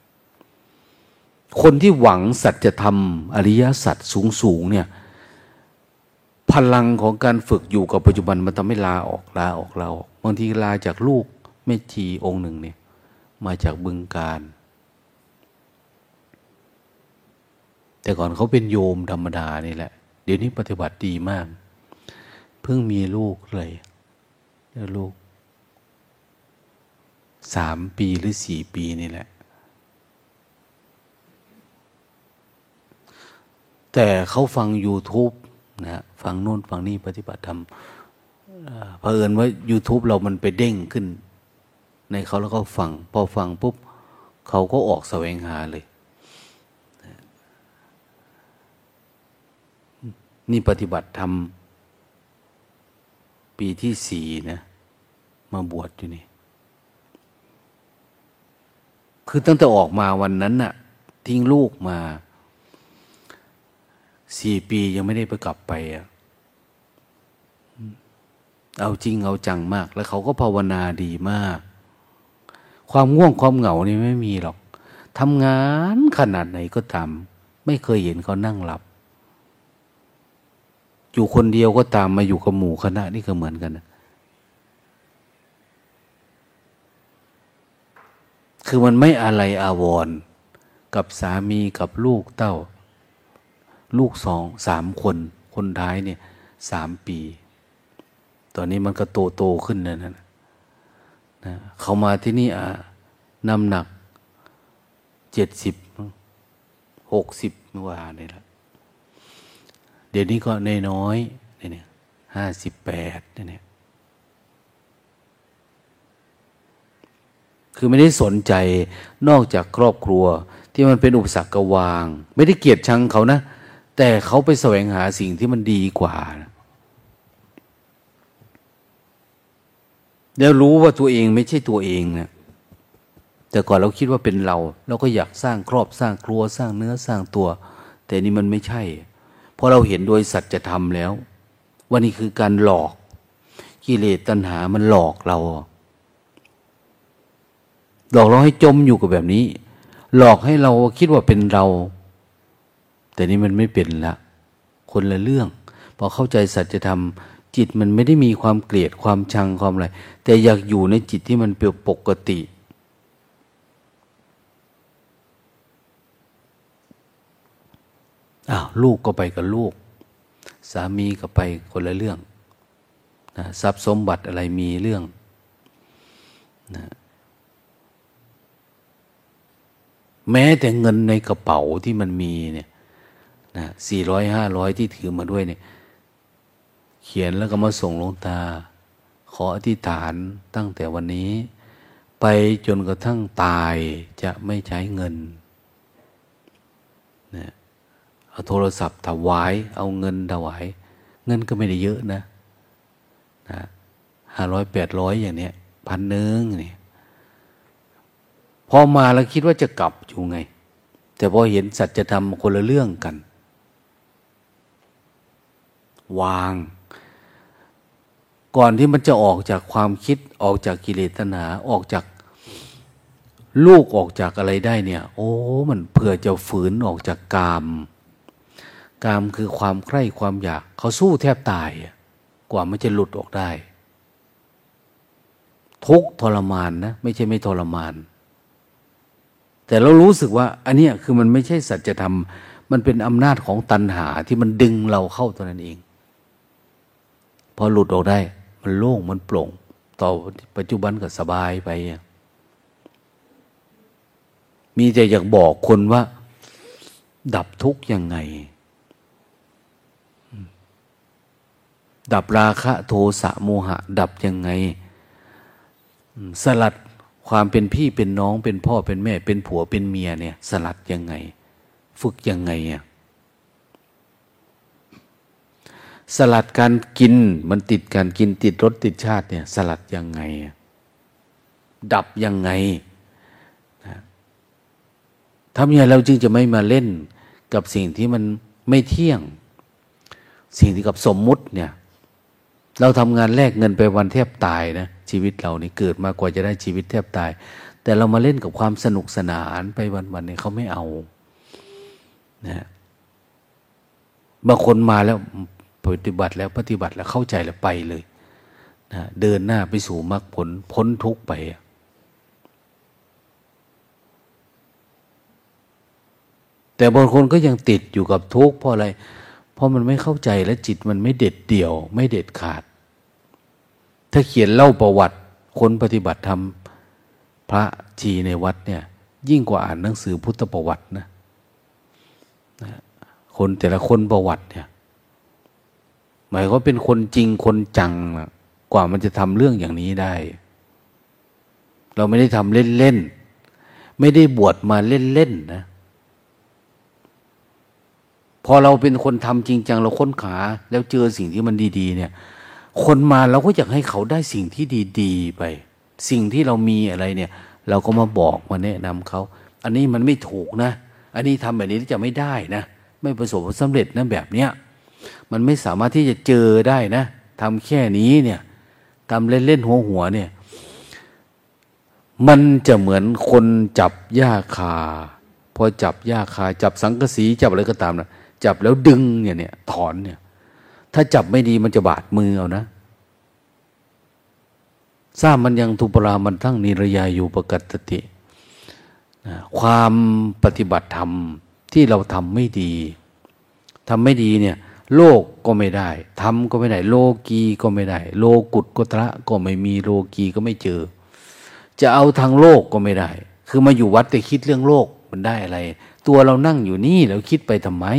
คนที่หวังสัจธรรมอริยสัจสูงสูงเนี่ยพลังของการฝึกอยู่กับปัจจุบันมันทำให้ลาออกลาออกลาออกบางทีลาจากลูกแม่ชีองค์หนึ่งเนี่ยมาจากบึงกาฬแต่ก่อนเขาเป็นโยมธรรมดานี่แหละเดี๋ยวนี้ปฏิบัติดีมากเพิ่งมีลูกเลยแล้วลูกสามปีหรือสี่ปีนี่แหละแต่เขาฟัง YouTube นะฟังโน่นฟังนี่ปฏิบัติธรรมเผอิญว่า YouTube เรามันไปเด้งขึ้นในเขาแล้วก็ฟังพอฟังปุ๊บเขาก็ออกแสวงหาเลยนี่ปฏิบัติธรรมปีที่สี่นะมาบวชอยู่นี่คือตั้งแต่ออกมาวันนั้นน่ะทิ้งลูกมาสี่ปียังไม่ได้ไปกลับไปอ่ะเอาจริงเอาจังมากแล้วเขาก็ภาวนาดีมากความง่วงความเหงานี่ไม่มีหรอกทำงานขนาดไหนก็ทำไม่เคยเห็นเขานั่งหลับอยู่คนเดียวก็ตามมาอยู่กับหมู่คณะนี่ก็เหมือนกันนะคือมันไม่อะไรอาวรณ์กับสามีกับลูกเต้าลูกสองสามคนคนท้ายเนี่ยสามปีตอนนี้มันก็โตโตขึ้นนะนะนะเขามาที่นี่อ่ะน้ำหนักเจ็ดสิบหกสิบเมื่อวานนี่แหละเดี๋ยวนี้ก็น้อยๆเนี่ยห้าสิบแปดเนี่ยคือไม่ได้สนใจนอกจากครอบครัวที่มันเป็นอุปสรรคก็วางไม่ได้เกลียดชังเขานะแต่เขาไปแสวงหาสิ่งที่มันดีกว่านะแล้วรู้ว่าตัวเองไม่ใช่ตัวเองนะแต่ก่อนเราคิดว่าเป็นเราเราก็อยากสร้างครอบสร้างครัวสร้างเนื้อสร้างตัวแต่นี่มันไม่ใช่เพราะเราเห็นโดยสัจธรรมแล้วว่านี่คือการหลอกกิเลสตัณหามันหลอกเราหลอกเราให้จมอยู่กับแบบนี้หลอกให้เราคิดว่าเป็นเราแต่นี่มันไม่เป็นละคนละเรื่องพอเข้าใจสัจธรรมจิตมันไม่ได้มีความเกลียดความชังความอะไรแต่อยากอยู่ในจิตที่มันเป็นปกติอ้าวลูกก็ไปกับลูกสามีก็ไปคนละเรื่องนะทรัพย์สมบัติอะไรมีเรื่องนะแม้แต่เงินในกระเป๋าที่มันมีเนี่ยนะสี่ร้อยห้าร้อยที่ถือมาด้วยเนี่ยเขียนแล้วก็มาส่งหลวงตาขออธิษฐานตั้งแต่วันนี้ไปจนกระทั่งตายจะไม่ใช้เงินนะเอาโทรศัพท์ถวายเอาเงินถวายเงินก็ไม่ได้เยอะนะนะห้าร้อยแปดร้อยอย่างเนี้ยพันหนึ่งเนี่ยพอมาแล้วคิดว่าจะกลับอยู่ไงแต่พอเห็นสัจธรรมคนละเรื่องกันวางก่อนที่มันจะออกจากความคิดออกจากกิเลสตัณหาออกจากลูกออกจากอะไรได้เนี่ยโอ้มันเพื่อจะฝืนออกจากกามกามคือความใคร่ความอยากเขาสู้แทบตายกว่ามันจะหลุดออกได้ทุกข์ทรมานนะไม่ใช่ไม่ทรมานแต่เรารู้สึกว่าอันเนี้ยคือมันไม่ใช่สัจธรรมมันเป็นอำนาจของตัณหาที่มันดึงเราเข้าตัวนั้นเองพอหลุดออกได้มันโล่งมันโปร่งต่อปัจจุบันก็สบายไปมีแต่อยากบอกคนว่าดับทุกข์ยังไงดับราคะโทสะโมหะดับยังไงสลัดความเป็นพี่เป็นน้องเป็นพ่อเป็นแม่เป็นผัวเป็นเมียเนี่ยสลัดยังไงฝึกยังไงอ่ะสลัดการกินมันติดการกินติดรสติดชาติเนี่ยสลัดยังไงดับยังไงทำยังไงเราจึงจะไม่มาเล่นกับสิ่งที่มันไม่เที่ยงสิ่งที่กับสมมุติเนี่ยเราทำงานแลกเงินไปวันแทบตายนะชีวิตเรานี่เกิดมากว่าจะได้ชีวิตแทบตายแต่เรามาเล่นกับความสนุกสนานไปวันๆเนี่ยเขาไม่เอานะบางคนมาแล้วปฏิบัติแล้วปฏิบัติแล้วเข้าใจแล้วไปเลยนะเดินหน้าไปสู่มรรคผลพ้นทุกข์ไปแต่บางคนก็ยังติดอยู่กับทุกข์เพราะอะไรเพราะมันไม่เข้าใจและจิตมันไม่เด็ดเดี่ยวไม่เด็ดขาดถ้าเขียนเล่าประวัติคนปฏิบัติธรรมพระจีในวัดเนี่ยยิ่งกว่าอ่านหนังสือพุทธประวัตินะคนแต่ละคนประวัติเนี่ยหมายว่าเป็นคนจริงคนจังนะกว่ามันจะทำเรื่องอย่างนี้ได้เราไม่ได้ทำเล่นๆไม่ได้บวชมาเล่นๆนะพอเราเป็นคนทำจริงจังเราค้นหาแล้วเจอสิ่งที่มันดีๆเนี่ยคนมาเราก็อยากให้เขาได้สิ่งที่ดีๆไปสิ่งที่เรามีอะไรเนี่ยเราก็มาบอกมาแนะนำเขาอันนี้มันไม่ถูกนะอันนี้ทำแบบนี้จะไม่ได้นะไม่ประสบผลสำเร็จนะแบบเนี้ยมันไม่สามารถที่จะเจอได้นะทำแค่นี้เนี่ยทำเล่นๆหัวๆเนี่ยมันจะเหมือนคนจับหญ้าคาพอจับหญ้าคาจับสังกะสีจับอะไรก็ตามนะจับแล้วดึงเนี่ยเนี่ยถอนเนี่ยถ้าจับไม่ดีมันจะบาดมือเอานะทราบมันยังทุปรามันทั้งนิรยาอยู่ปกัตติความปฏิบัติธรรมที่เราทำไม่ดีทำไม่ดีเนี่ยโลกก็ไม่ได้ทำก็ไม่ได้โลกีก็ไม่ได้โลกุตกตระก็ไม่มีโลกีก็ไม่เจอจะเอาทางโลกก็ไม่ได้คือมาอยู่วัดแต่คิดเรื่องโลกมันได้อะไรตัวเรานั่งอยู่นี่แล้วคิดไปทำไม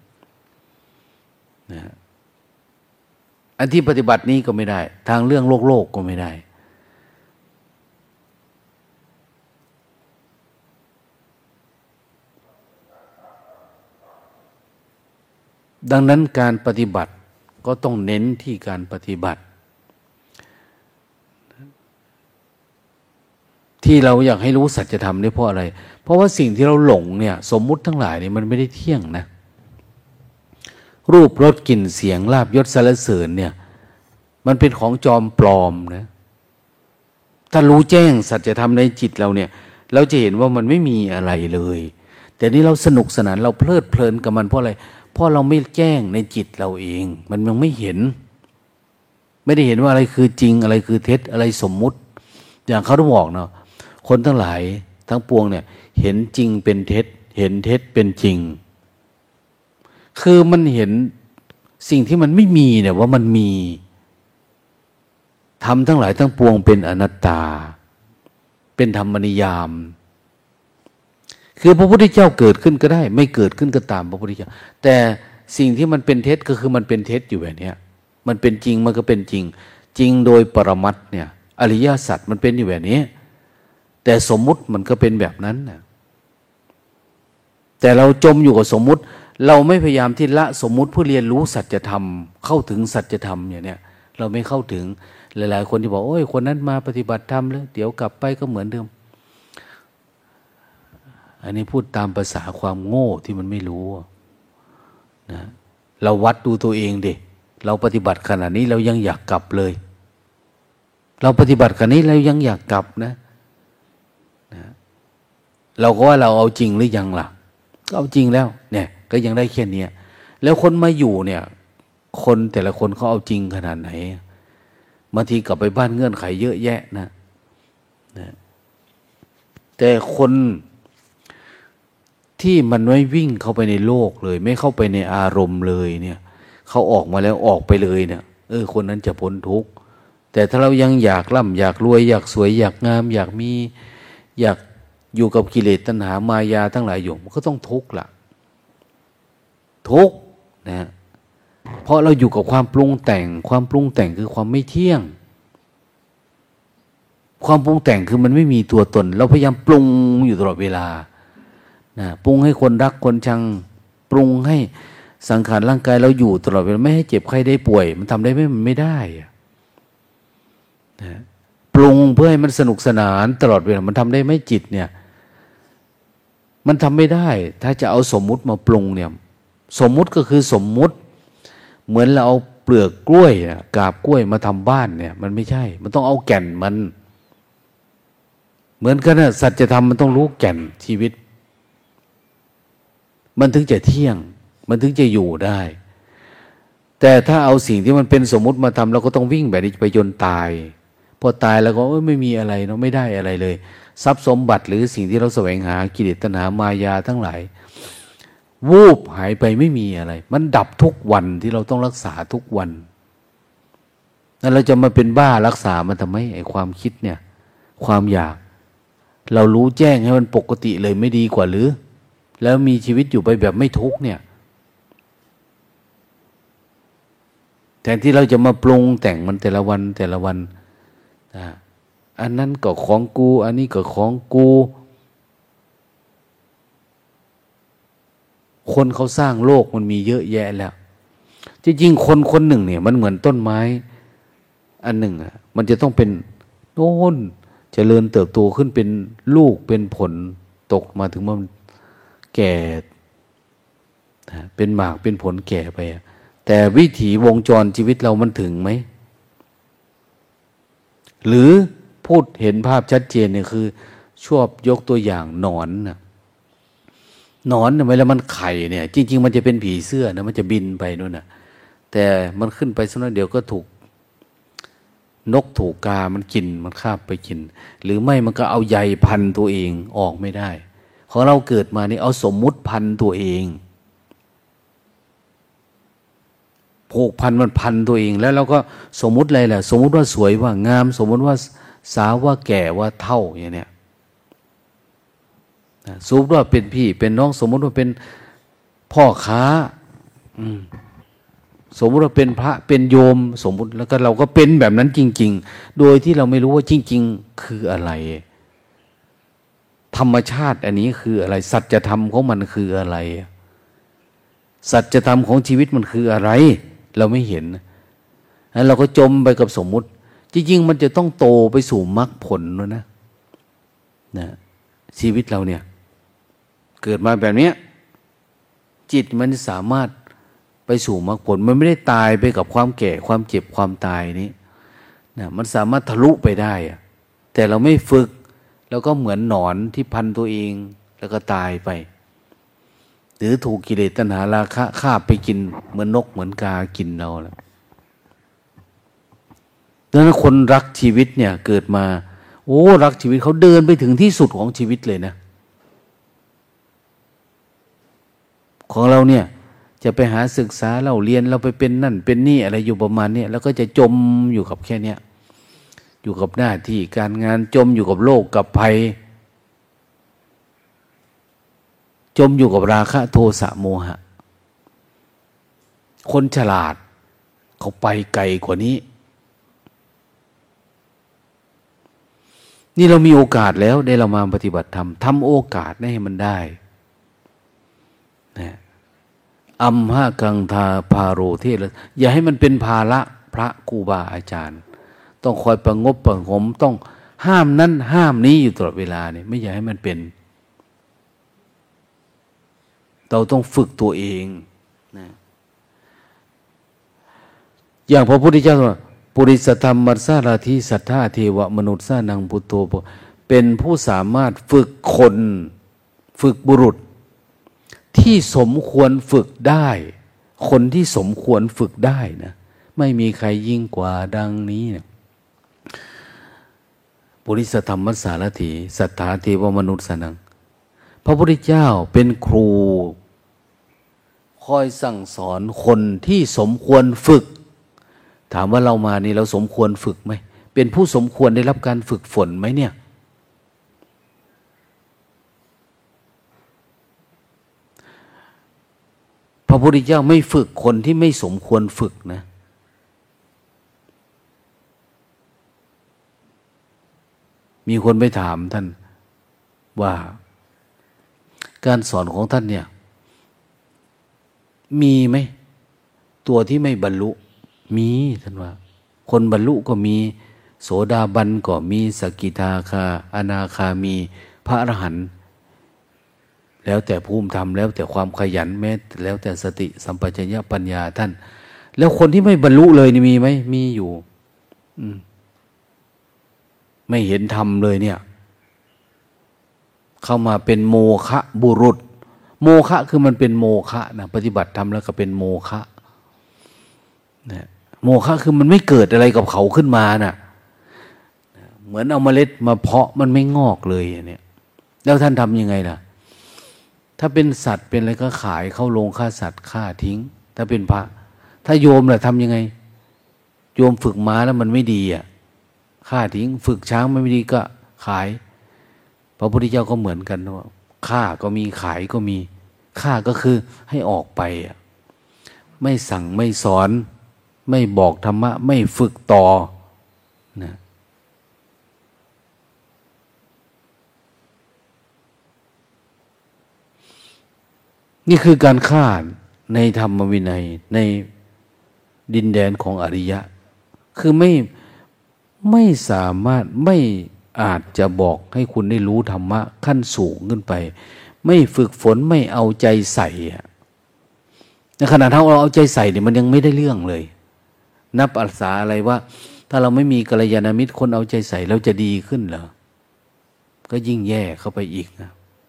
นะอันที่ปฏิบัตินี้ก็ไม่ได้ทางเรื่องโลกโลกก็ไม่ได้ดังนั้นการปฏิบัติก็ต้องเน้นที่การปฏิบัติที่เราอยากให้รู้สัจธรรมนี่เพราะอะไรเพราะว่าสิ่งที่เราหลงเนี่ยสมมุติทั้งหลายนี่มันไม่ได้เที่ยงนะรูปรสกลิ่นเสียงลาภยศสรรเสริญเนี่ยมันเป็นของจอมปลอมนะถ้ารู้แจ้งสัจธรรมในจิตเราเนี่ยเราจะเห็นว่ามันไม่มีอะไรเลยแต่นี่เราสนุกสนานเราเพลิดเพลินกับมันเพราะอะไรเพราะเราไม่แจ้งในจิตเราเองมันยังไม่เห็นไม่ได้เห็นว่าอะไรคือจริงอะไรคือเท็จอะไรสมมุติอย่างเขาต้องบอกเนาะคนทั้งหลายทั้งปวงเนี่ยเห็นจริงเป็นเท็จเห็นเท็จเป็นจริงคือมันเห็นสิ่งที่มันไม่มีเนี่ยว่ามันมีธรรมทั้งหลายทั้งปวงเป็นอนัตตาเป็นธรรมนิยามคือพระพุทธเจ้าเกิดขึ้นก็ได้ไม่เกิดขึ้นก็ตามพระพุทธเจ้าแต่สิ่งที่มันเป็นเท็จก็คือมันเป็นเท็จอยู่แบบนี้มันเป็นจริงมันก็เป็นจริงจริงโดยปรมัตถ์เนี่ยอริยสัจมันเป็นอยู่แบบนี้แต่สมมุติมันก็เป็นแบบนั้นนะแต่เราจมอยู่กับสมมุติเราไม่พยายามที่ละสมมุติเพื่อเรียนรู้สัจธรรมเข้าถึงสัจธรรมอย่างเนี้ยเราไม่เข้าถึงหลายๆคนที่บอกโอ้ยคนนั้นมาปฏิบัติธรรมแล้วเดี๋ยวกลับไปก็เหมือนเดิมอันนี้พูดตามภาษาความโง่ที่มันไม่รู้นะเราวัดดูตัวเองดิเราปฏิบัติขนาดนี้เรายังอยากกลับเลยเราปฏิบัติขนาดนี้เรายังอยากกลับนะนะเราก็ว่าเราเอาจริงหรือยังล่ะก็เอาจริงแล้วเนี่ยก็ยังได้แค่นี้แล้วคนมาอยู่เนี่ยคนแต่ละคนเขาเอาจริงขนาดไหนบางทีกลับไปบ้านเงื่อนไขเยอะแยะนะนะแต่คนที่มันไม่วิ่งเข้าไปในโลกเลยไม่เข้าไปในอารมณ์เลยเนี่ยเขาออกมาแล้วออกไปเลยเนี่ยเออคนนั้นจะพ้นทุกข์แต่ถ้าเรายังอยากร่ำอยากรวยอยากสวยอยากงามอยากมีอยากอยู่กับกิเลสตัณหามายาทั้งหลายอยู่มันก็ต้องทุกข์ล่ะทุกข์นะเพราะเราอยู่กับความปรุงแต่งความปรุงแต่งคือความไม่เที่ยงความปรุงแต่งคือมันไม่มีตัวตนเราพยายามปรุงอยู่ตลอดเวลานะปรุงให้คนรักคนชังปรุงให้สังขารร่างกายเราอยู่ตลอดเวลาไม่ให้เจ็บไข้ได้ป่วยมันทำได้ไหมมันไม่ได้นะปรุงเพื่อให้มันสนุกสนานตลอดเวลามันทำได้ไหมจิตเนี่ยมันทำไม่ได้ถ้าจะเอาสมมุติมาปรุงเนี่ยสมมุติก็คือสมมุติเหมือนเราเอาเปลือกกล้วยนะกาบกล้วยมาทำบ้านเนี่ยมันไม่ใช่มันต้องเอาแก่นมันเหมือนกันนะสัจธรรมมันต้องรู้แก่นชีวิตมันถึงจะเที่ยงมันถึงจะอยู่ได้แต่ถ้าเอาสิ่งที่มันเป็นสมมุติมาทำเราก็ต้องวิ่งแบบนี้ไปจนตายพอตายแล้วก็ไม่มีอะไรเนาะไม่ได้อะไรเลยทรัพย์สมบัติหรือสิ่งที่เราแสวงหากิเลสตัณหามายาทั้งหลายวูบหายไปไม่มีอะไรมันดับทุกวันที่เราต้องรักษาทุกวันนั่นเราจะมาเป็นบ้ารักษามันทำไมไอ้ความคิดเนี่ยความอยากเรารู้แจ้งให้มันปกติเลยไม่ดีกว่าหรือแล้วมีชีวิตอยู่ไปแบบไม่ทุกข์เนี่ยแทนที่เราจะมาปรุงแต่งมันแต่ละวันแต่ละวันนะอันนั้นก็ของกูอันนี้ก็ของกูคนเขาสร้างโลกมันมีเยอะแยะแล้วจริงๆคนคนหนึ่งเนี่ยมันเหมือนต้นไม้อันหนึ่งอ่ะมันจะต้องเป็นโน่นเจริญเติบโตขึ้นเป็นลูกเป็นผลตกมาถึงมันแก่เป็นหมากเป็นผลแก่ไปแต่วิถีวงจรชีวิตเรามันถึงไหมหรือพูดเห็นภาพชัดเจนเนี่ยคือชอบยกตัวอย่างหนอนนะหนอนเนี่ยเวลามันไข่เนี่ยจริงๆมันจะเป็นผีเสื้อนะมันจะบินไปนู่นน่ะแต่มันขึ้นไปสักหน่อยเดี๋ยวก็ถูกนกถูกกามันกินมันคาบไปกินหรือไม่มันก็เอาใยพันตัวเองออกไม่ได้ของเราเกิดมานี่เอาสมมุติพันตัวเองผูกพันมันพันตัวเองแล้วเราก็สมมุติอะไรล่ะสมมุติว่าสวยว่างามสมมุติว่าสาวว่าแก่ว่าเฒ่าอย่างเนี้ยสมมติว่าเป็นพี่เป็นน้องสมมติว่าเป็นพ่อค้าสมมติว่าเป็นพระเป็นโยมสมมติแล้วก็เราก็เป็นแบบนั้นจริงๆโดยที่เราไม่รู้ว่าจริงๆคืออะไรธรรมชาติอันนี้คืออะไรสัจธรรมของมันคืออะไรสัจธรรมของชีวิตมันคืออะไรเราไม่เห็นแล้วเราก็จมไปกับสมมุติจริงๆมันจะต้องโตไปสู่มรรคผลแล้วนะนะชีวิตเราเนี่ยเกิดมาแบบนี้จิตมันสามารถไปสู่มรรคผลมันไม่ได้ตายไปกับความแก่ความเจ็บความตายนี้นะมันสามารถทะลุไปได้อะแต่เราไม่ฝึกแล้วก็เหมือนหนอนที่พันตัวเองแล้วก็ตายไปหรือถูกกิเลสตัณหาราคะคาบไปกินเหมือนนกเหมือนกากินเราแล้วดังนั้นคนรักชีวิตเนี่ยเกิดมาโอ้รักชีวิตเขาเดินไปถึงที่สุดของชีวิตเลยนะของเราเนี่ยจะไปหาศึกษาเราเรียนเราไปเป็นนั่นเป็นนี่อะไรอยู่ประมาณนี้แล้วก็จะจมอยู่กับแค่เนี้ยอยู่กับหน้าที่การงานจมอยู่กับโลกกับภัยจมอยู่กับราคะโทสะโมหะคนฉลาดเขาไปไกลกว่านี้นี่เรามีโอกาสแล้วได้เรามาปฏิบัติธรรมทำโอกาสให้มันได้นะอัมหะกังทาพาโรเทศอย่าให้มันเป็นภาระพระครูบาอาจารย์ต้องคอยประงบประงมต้องห้ามนั้นห้ามนี้อยู่ตลอดเวลาเนี่ยไม่อยากให้มันเป็นเราต้องฝึกตัวเองนะอย่างพระพุทธเจ้าว่าปุริสธรรมมัสสาราธิสัทธาเทวมนุษย์สานังพุทโธเป็นผู้สามารถฝึกคนฝึกบุรุษที่สมควรฝึกได้คนที่สมควรฝึกได้นะไม่มีใครยิ่งกว่าดังนี้นะปุริสธรรมมัสสารถิสัทธาเทวมนุษย์สานังพระพุทธเจ้าเป็นครูคอยสั่งสอนคนที่สมควรฝึกถามว่าเรามานี่เราสมควรฝึกไหมเป็นผู้สมควรได้รับการฝึกฝนไหมเนี่ยพระพุทธเจ้าไม่ฝึกคนที่ไม่สมควรฝึกนะมีคนไปถามท่านว่าการสอนของท่านเนี่ยมีไหมตัวที่ไม่บรรลุมีท่านว่าคนบรรลุก็มีโสดาบันก็มีสกิทาคาอนาคามีพระอรหันต์แล้วแต่ภูมิธรรมแล้วแต่ความขยันแม้แล้วแต่สติสัมปชัญญะปัญญาท่านแล้วคนที่ไม่บรรลุเลยนี่มีไหมมีอยู่อืมไม่เห็นธรรมเลยเนี่ยเข้ามาเป็นโมฆะบุรุษโมฆะคือมันเป็นโมฆะนะปฏิบัติธรรมแล้วก็เป็นโมฆะนะโมฆะคือมันไม่เกิดอะไรกับเขาขึ้นมาน่ะเหมือนเอาเมล็ดมาเพาะมันไม่งอกเลยเนี่ยแล้วท่านทำยังไงล่ะถ้าเป็นสัตว์เป็นอะไรก็ขายเข้าโรงฆ่าสัตว์ฆ่าทิ้งถ้าเป็นพระถ้าโยมล่ะทำยังไงโยมฝึกม้าแล้วมันไม่ดีอ่ะฆ่าทิ้งฝึกช้างไม่ดีก็ขายพระพุทธเจ้าก็เหมือนกันว่าฆ่าก็มีขายก็มีฆ่าก็คือให้ออกไปอ่ะไม่สั่งไม่สอนไม่บอกธรรมะไม่ฝึกต่อนะนี่คือการฆ่าในธรรมวินัยในดินแดนของอริยะคือไม่ไม่สามารถไม่อาจจะบอกให้คุณได้รู้ธรรมะขั้นสูงขึ้นไปไม่ฝึกฝนไม่เอาใจใส่ในขณะที่เราเอาใจใส่เนี่ยมันยังไม่ได้เรื่องเลยนับอัศาอะไรว่าถ้าเราไม่มีกัลยาณมิตรคนเอาใจใส่เราจะดีขึ้นเหรอก็ยิ่งแย่เข้าไปอีกนะ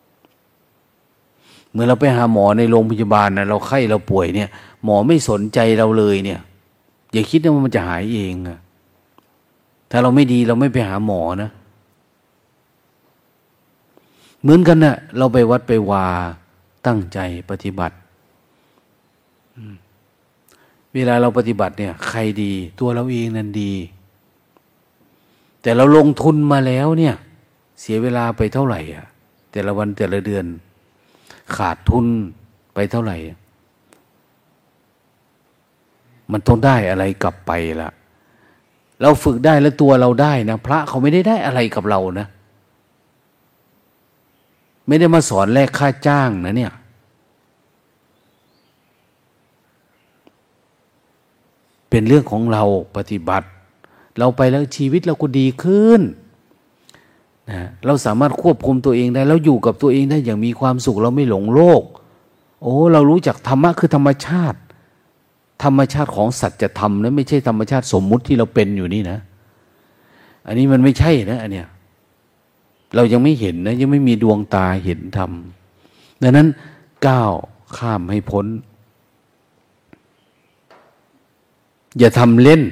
เมื่อเราไปหาหมอในโรงพยาบาลนะเราไข้เราป่วยเนี่ยหมอไม่สนใจเราเลยเนี่ยอย่าคิดว่ามันจะหายเองอะถ้าเราไม่ดีเราไม่ไปหาหมอนะเหมือนกันนะเราไปวัดไปวาตั้งใจปฏิบัติเวลาเราปฏิบัติเนี่ยใครดีตัวเราเองนั่นดีแต่เราลงทุนมาแล้วเนี่ยเสียเวลาไปเท่าไหร่อ่ะแต่ละวันแต่ละเดือนขาดทุนไปเท่าไหร่มันต้องได้อะไรกลับไปล่ะเราฝึกได้แล้วตัวเราได้นะพระเขาไม่ได้ได้อะไรกับเรานะไม่ได้มาสอนแลกค่าจ้างนะเนี่ยเป็นเรื่องของเราปฏิบัติเราไปแล้วชีวิตเราก็ดีขึ้นนะเราสามารถควบคุมตัวเองได้แล้วอยู่กับตัวเองได้อย่างมีความสุขเราไม่หลงโลกโอ้เรารู้จักธรรมะคือธรรมชาติธรรมชาติของสัจธรรมนะไม่ใช่ธรรมชาติสมมุติที่เราเป็นอยู่นี่นะอันนี้มันไม่ใช่นะอันเนี้ยเรายังไม่เห็นนะยังไม่มีดวงตาเห็นธรรมดังนั้นก้าวข้ามให้พ้นอย่าทำเล่น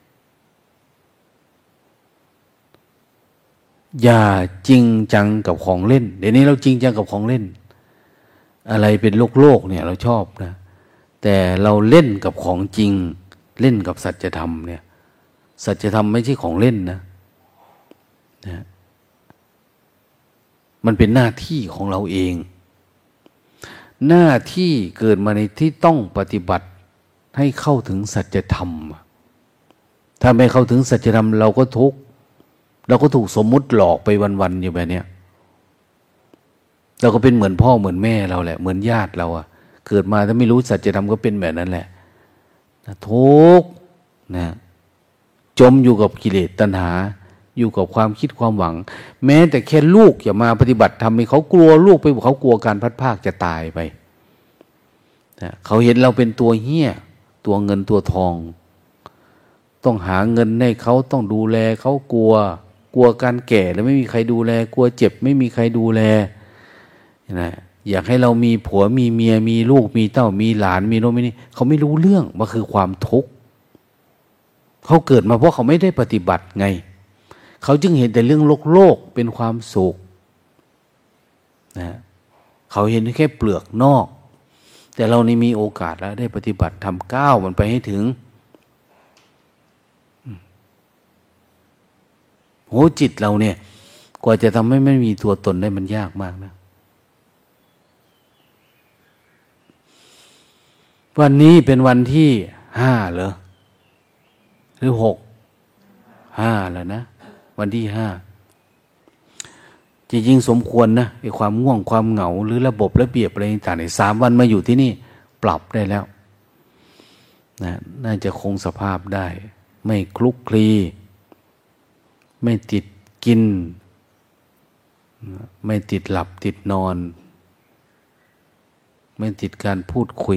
อย่าจริงจังกับของเล่นเดี๋ยวนี้เราจริงจังกับของเล่นอะไรเป็นโลกโลกเนี่ยเราชอบนะแต่เราเล่นกับของจริงเล่นกับสัจธรรมเนี่ยสัจธรรมไม่ใช่ของเล่นนะนะมันเป็นหน้าที่ของเราเองหน้าที่เกิดมาในที่ต้องปฏิบัติให้เข้าถึงสัจธรรมถ้าไม่เข้าถึงสัจธรรมเราก็ทุกข์เราก็ถูกสมมุติหลอกไปวันๆอยู่แบบเนี้ยเราก็เป็นเหมือนพ่อเหมือนแม่เราแหละเหมือนญาติเราอะเกิดมาถ้าไม่รู้สัจธรรมก็เป็นแบบนั้นแหละทุกข์นะจมอยู่กับกิเลสตัณหาอยู่กับความคิดความหวังแม้แต่แค่ลูกอย่ามาปฏิบัติธรรมให้เขากลัวลูกไปเขากลัวการพัดภาคจะตายไปนะเขาเห็นเราเป็นตัวเหี้ยตัวเงินตัวทองต้องหาเงินให้เขาต้องดูแลเขากลัวกลัวการแก่แล้วไม่มีใครดูแลกลัวเจ็บไม่มีใครดูแลนะอยากให้เรามีผัวมีเมียมีลูกมีเต้ามีหลานมีโน่นมีนี่เขาไม่รู้เรื่องมันคือความทุกข์เขาเกิดมาเพราะเขาไม่ได้ปฏิบัติไงเขาจึงเห็นแต่เรื่องโลกโลกเป็นความสุขนะเขาเห็นแค่เปลือกนอกแต่เรานี่มีโอกาสแล้วได้ปฏิบัติทำก้าวมันไปให้ถึงโหจิตเราเนี่ยกว่าจะทำให้ไม่มีตัวตนได้มันยากมากนะวันนี้เป็นวันที่ห้าเหรอหรือหกห้าแล้วนะวันที่ห้าจริงๆสมควรนะไอ้ความง่วงความเหงาหรือระบบระเบียบอะไรต่างๆในสามวันมาอยู่ที่นี่ปรับได้แล้วนะน่าจะคงสภาพได้ไม่คลุกคลีไม่ติดกินไม่ติดหลับติดนอนไม่ติดการพูดคุย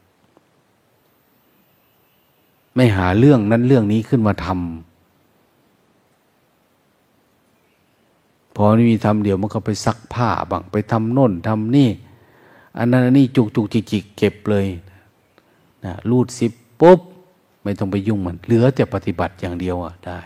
ไม่หาเรื่องนั้นเรื่องนี้ขึ้นมาทำพอไม่มีทำเดี๋ยวมันก็ไปซักผ้าบ้างไปทำโน่นทำนี่อันนั้นอันนี้จุกจุกจิกจิกเก็บเลยนะรูดซิปปุ๊บไม่ต้องไปยุ่งมันเหลือแต่ปฏิบัติอย่างเดียวอ่ะได้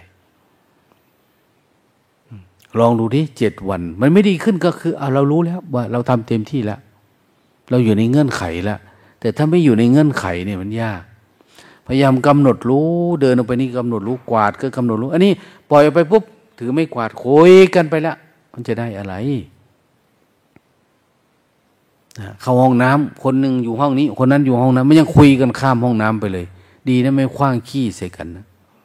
ลองดูดิเจ็ดวันมันไม่ดีขึ้นก็คือเอาเรารู้แล้วว่าเราทำเต็มที่แล้วเราอยู่ในเงื่อนไขแล้วแต่ถ้าไม่อยู่ในเงื่อนไขเนี่ยมันยากพยายามกำหนดรู้เดินออกไปนี่กำหนดรู้กวาดก็กำหนดรู้อันนี้ปล่อยออกไปปุ๊บถือไม่กวาดคุยกันไปแล้วมันจะได้อะไรเข้าห้องน้ำคนหนึ่งอยู่ห้องนี้คนนั้นอยู่ห้องนั้นไม่ยังคุยกันข้ามห้องน้ำไปเลยดีนะไม่ขว้างขี้ใส่กันนะ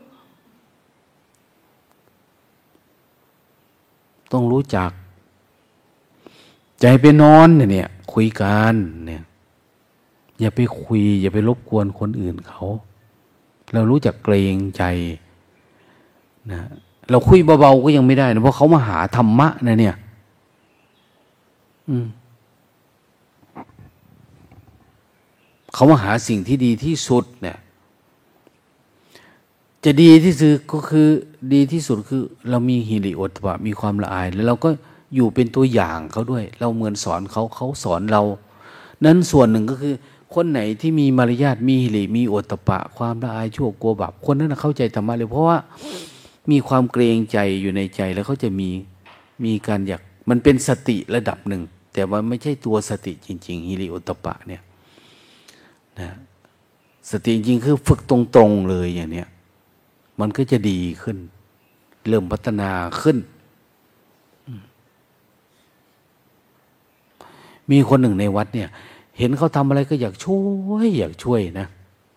ต้องรู้จักใจไปนอนเนี่ยคุยกันเนี่ยอย่าไปคุยอย่าไปรบกวนคนอื่นเขาเรารู้จักเกรงใจนะเราคุยเบาๆก็ยังไม่ได้นะเพราะเขามาหาธรรมะนะเนี่ยอืมเขามาหาสิ่งที่ดีที่สุดเนี่ยจะดีที่สุดก็คือดีที่สุดคือเรามีหิริโอตปะมีความละอายแล้วเราก็อยู่เป็นตัวอย่างเขาด้วยเราเหมือนสอนเขาเขาสอนเรานั้นส่วนหนึ่งก็คือคนไหนที่มีมารยาทมีหิริมีโอตปะความละอายชั่วกลัวบาปคนนั้นเข้าใจธรรมะเลยเพราะว่ามีความเกรงใจอยู่ในใจแล้วเขาจะมีมีการอยากมันเป็นสติระดับหนึ่งแต่ว่าไม่ใช่ตัวสติจริงๆหิริโอตปะเนี่ยนะสติจริงคือฝึกตรงๆเลยอย่างเนี้ยมันก็จะดีขึ้นเริ่มพัฒนาขึ้นมีคนหนึ่งในวัดเนี่ยเห็นเขาทำอะไรก็อยากช่วยอยากช่วยนะ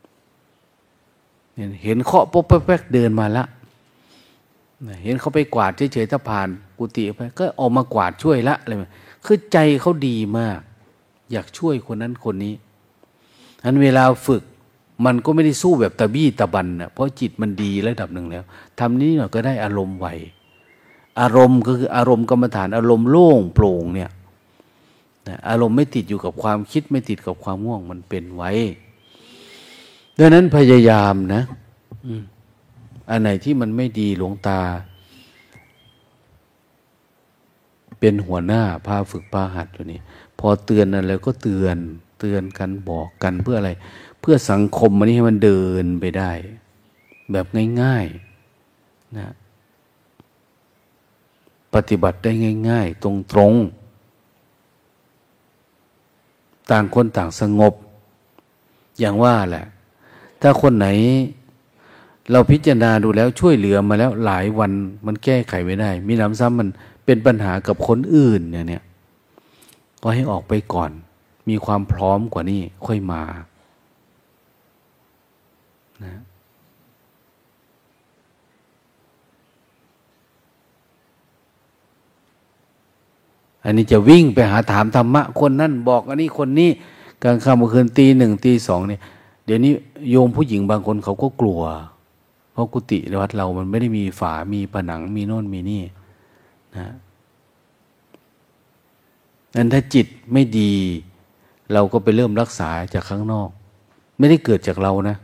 เห็นเคาะปุ๊บแป๊กๆเดินมาละเห็นเขาไปกวาดเฉยๆถ้าผ่านกุฏิไปก็ออกมากวาดช่วยละอะไรคือใจเขาดีมากอยากช่วยคนนั้นคนนี้อันเวลาฝึกมันก็ไม่ได้สู้แบบตะบี้ตะบันนะเพราะจิตมันดีระดับหนึ่งแล้วทำนี้หน่อยก็ได้อารมณ์ไหวอารมณ์ก็คืออารมณ์กรรมฐานอารมณ์โล่งโปร่งเนี่ยอารมณ์ไม่ติดอยู่กับความคิดไม่ติดกับความง่วงมันเป็นไว้ดังนั้นพยายามนะอืมอันไหนที่มันไม่ดีหลวงตาเป็นหัวหน้าพาฝึกพาหัดอยู่นี่พอเตือนอะไรก็เตือนเตือนกันบอกกันเพื่ออะไร เพื่อสังคมมันนี้ให้มันเดินไปได้ แบบง่ายๆนะปฏิบัติได้ง่ายๆตรงๆต่างคนต่างสงบอย่างว่าแหละถ้าคนไหนเราพิจารณาดูแล้วช่วยเหลือมาแล้วหลายวันมันแก้ไขไม่ได้มีน้ำซ้ำมันเป็นปัญหากับคนอื่นเนี่ยเนี่ยก็ให้ออกไปก่อนมีความพร้อมกว่านี้ค่อยมานะอันนี้จะวิ่งไปหาถามธรรมะคนนั่นบอกอันนี้คนนี้กลางค่ำกลางคืนตีหนึ่งตีสองเนี่ยเดี๋ยวนี้โยมผู้หญิงบางคนเขาก็กลัวเพราะกุฏิวัดเรามันไม่ได้มีฝามีผนังมีโน่นมีนี่นะนั้นถ้าจิตไม่ดีเราก็ไปเริ่มรักษาจากข้างนอกไม่ได้เกิดจากเรานะ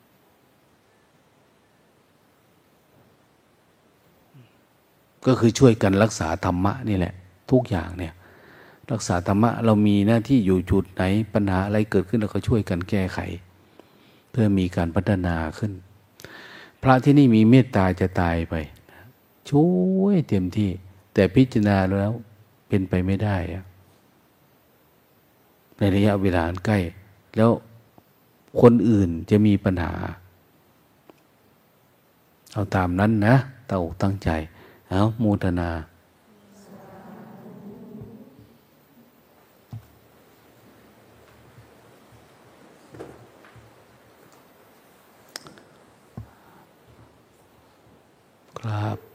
ก็คือช่วยกันรักษาธรรมะนี่แหละทุกอย่างเนี่ยรักษาธรรมะเรามีหน้าที่อยู่จุดไหนปัญหาอะไรเกิดขึ้นเราก็ช่วยกันแก้ไขเพื่อมีการพัฒนาขึ้นพระที่นี่มีเมตตาจะตายไปช่วยเต็มที่แต่พิจารณาแล้วเป็นไปไม่ได้ในระยะเวลาใกล้แล้วคนอื่นจะมีปัญหาเอาตามนั้นนะเต่าตั้งใจเอาโมทนาครับ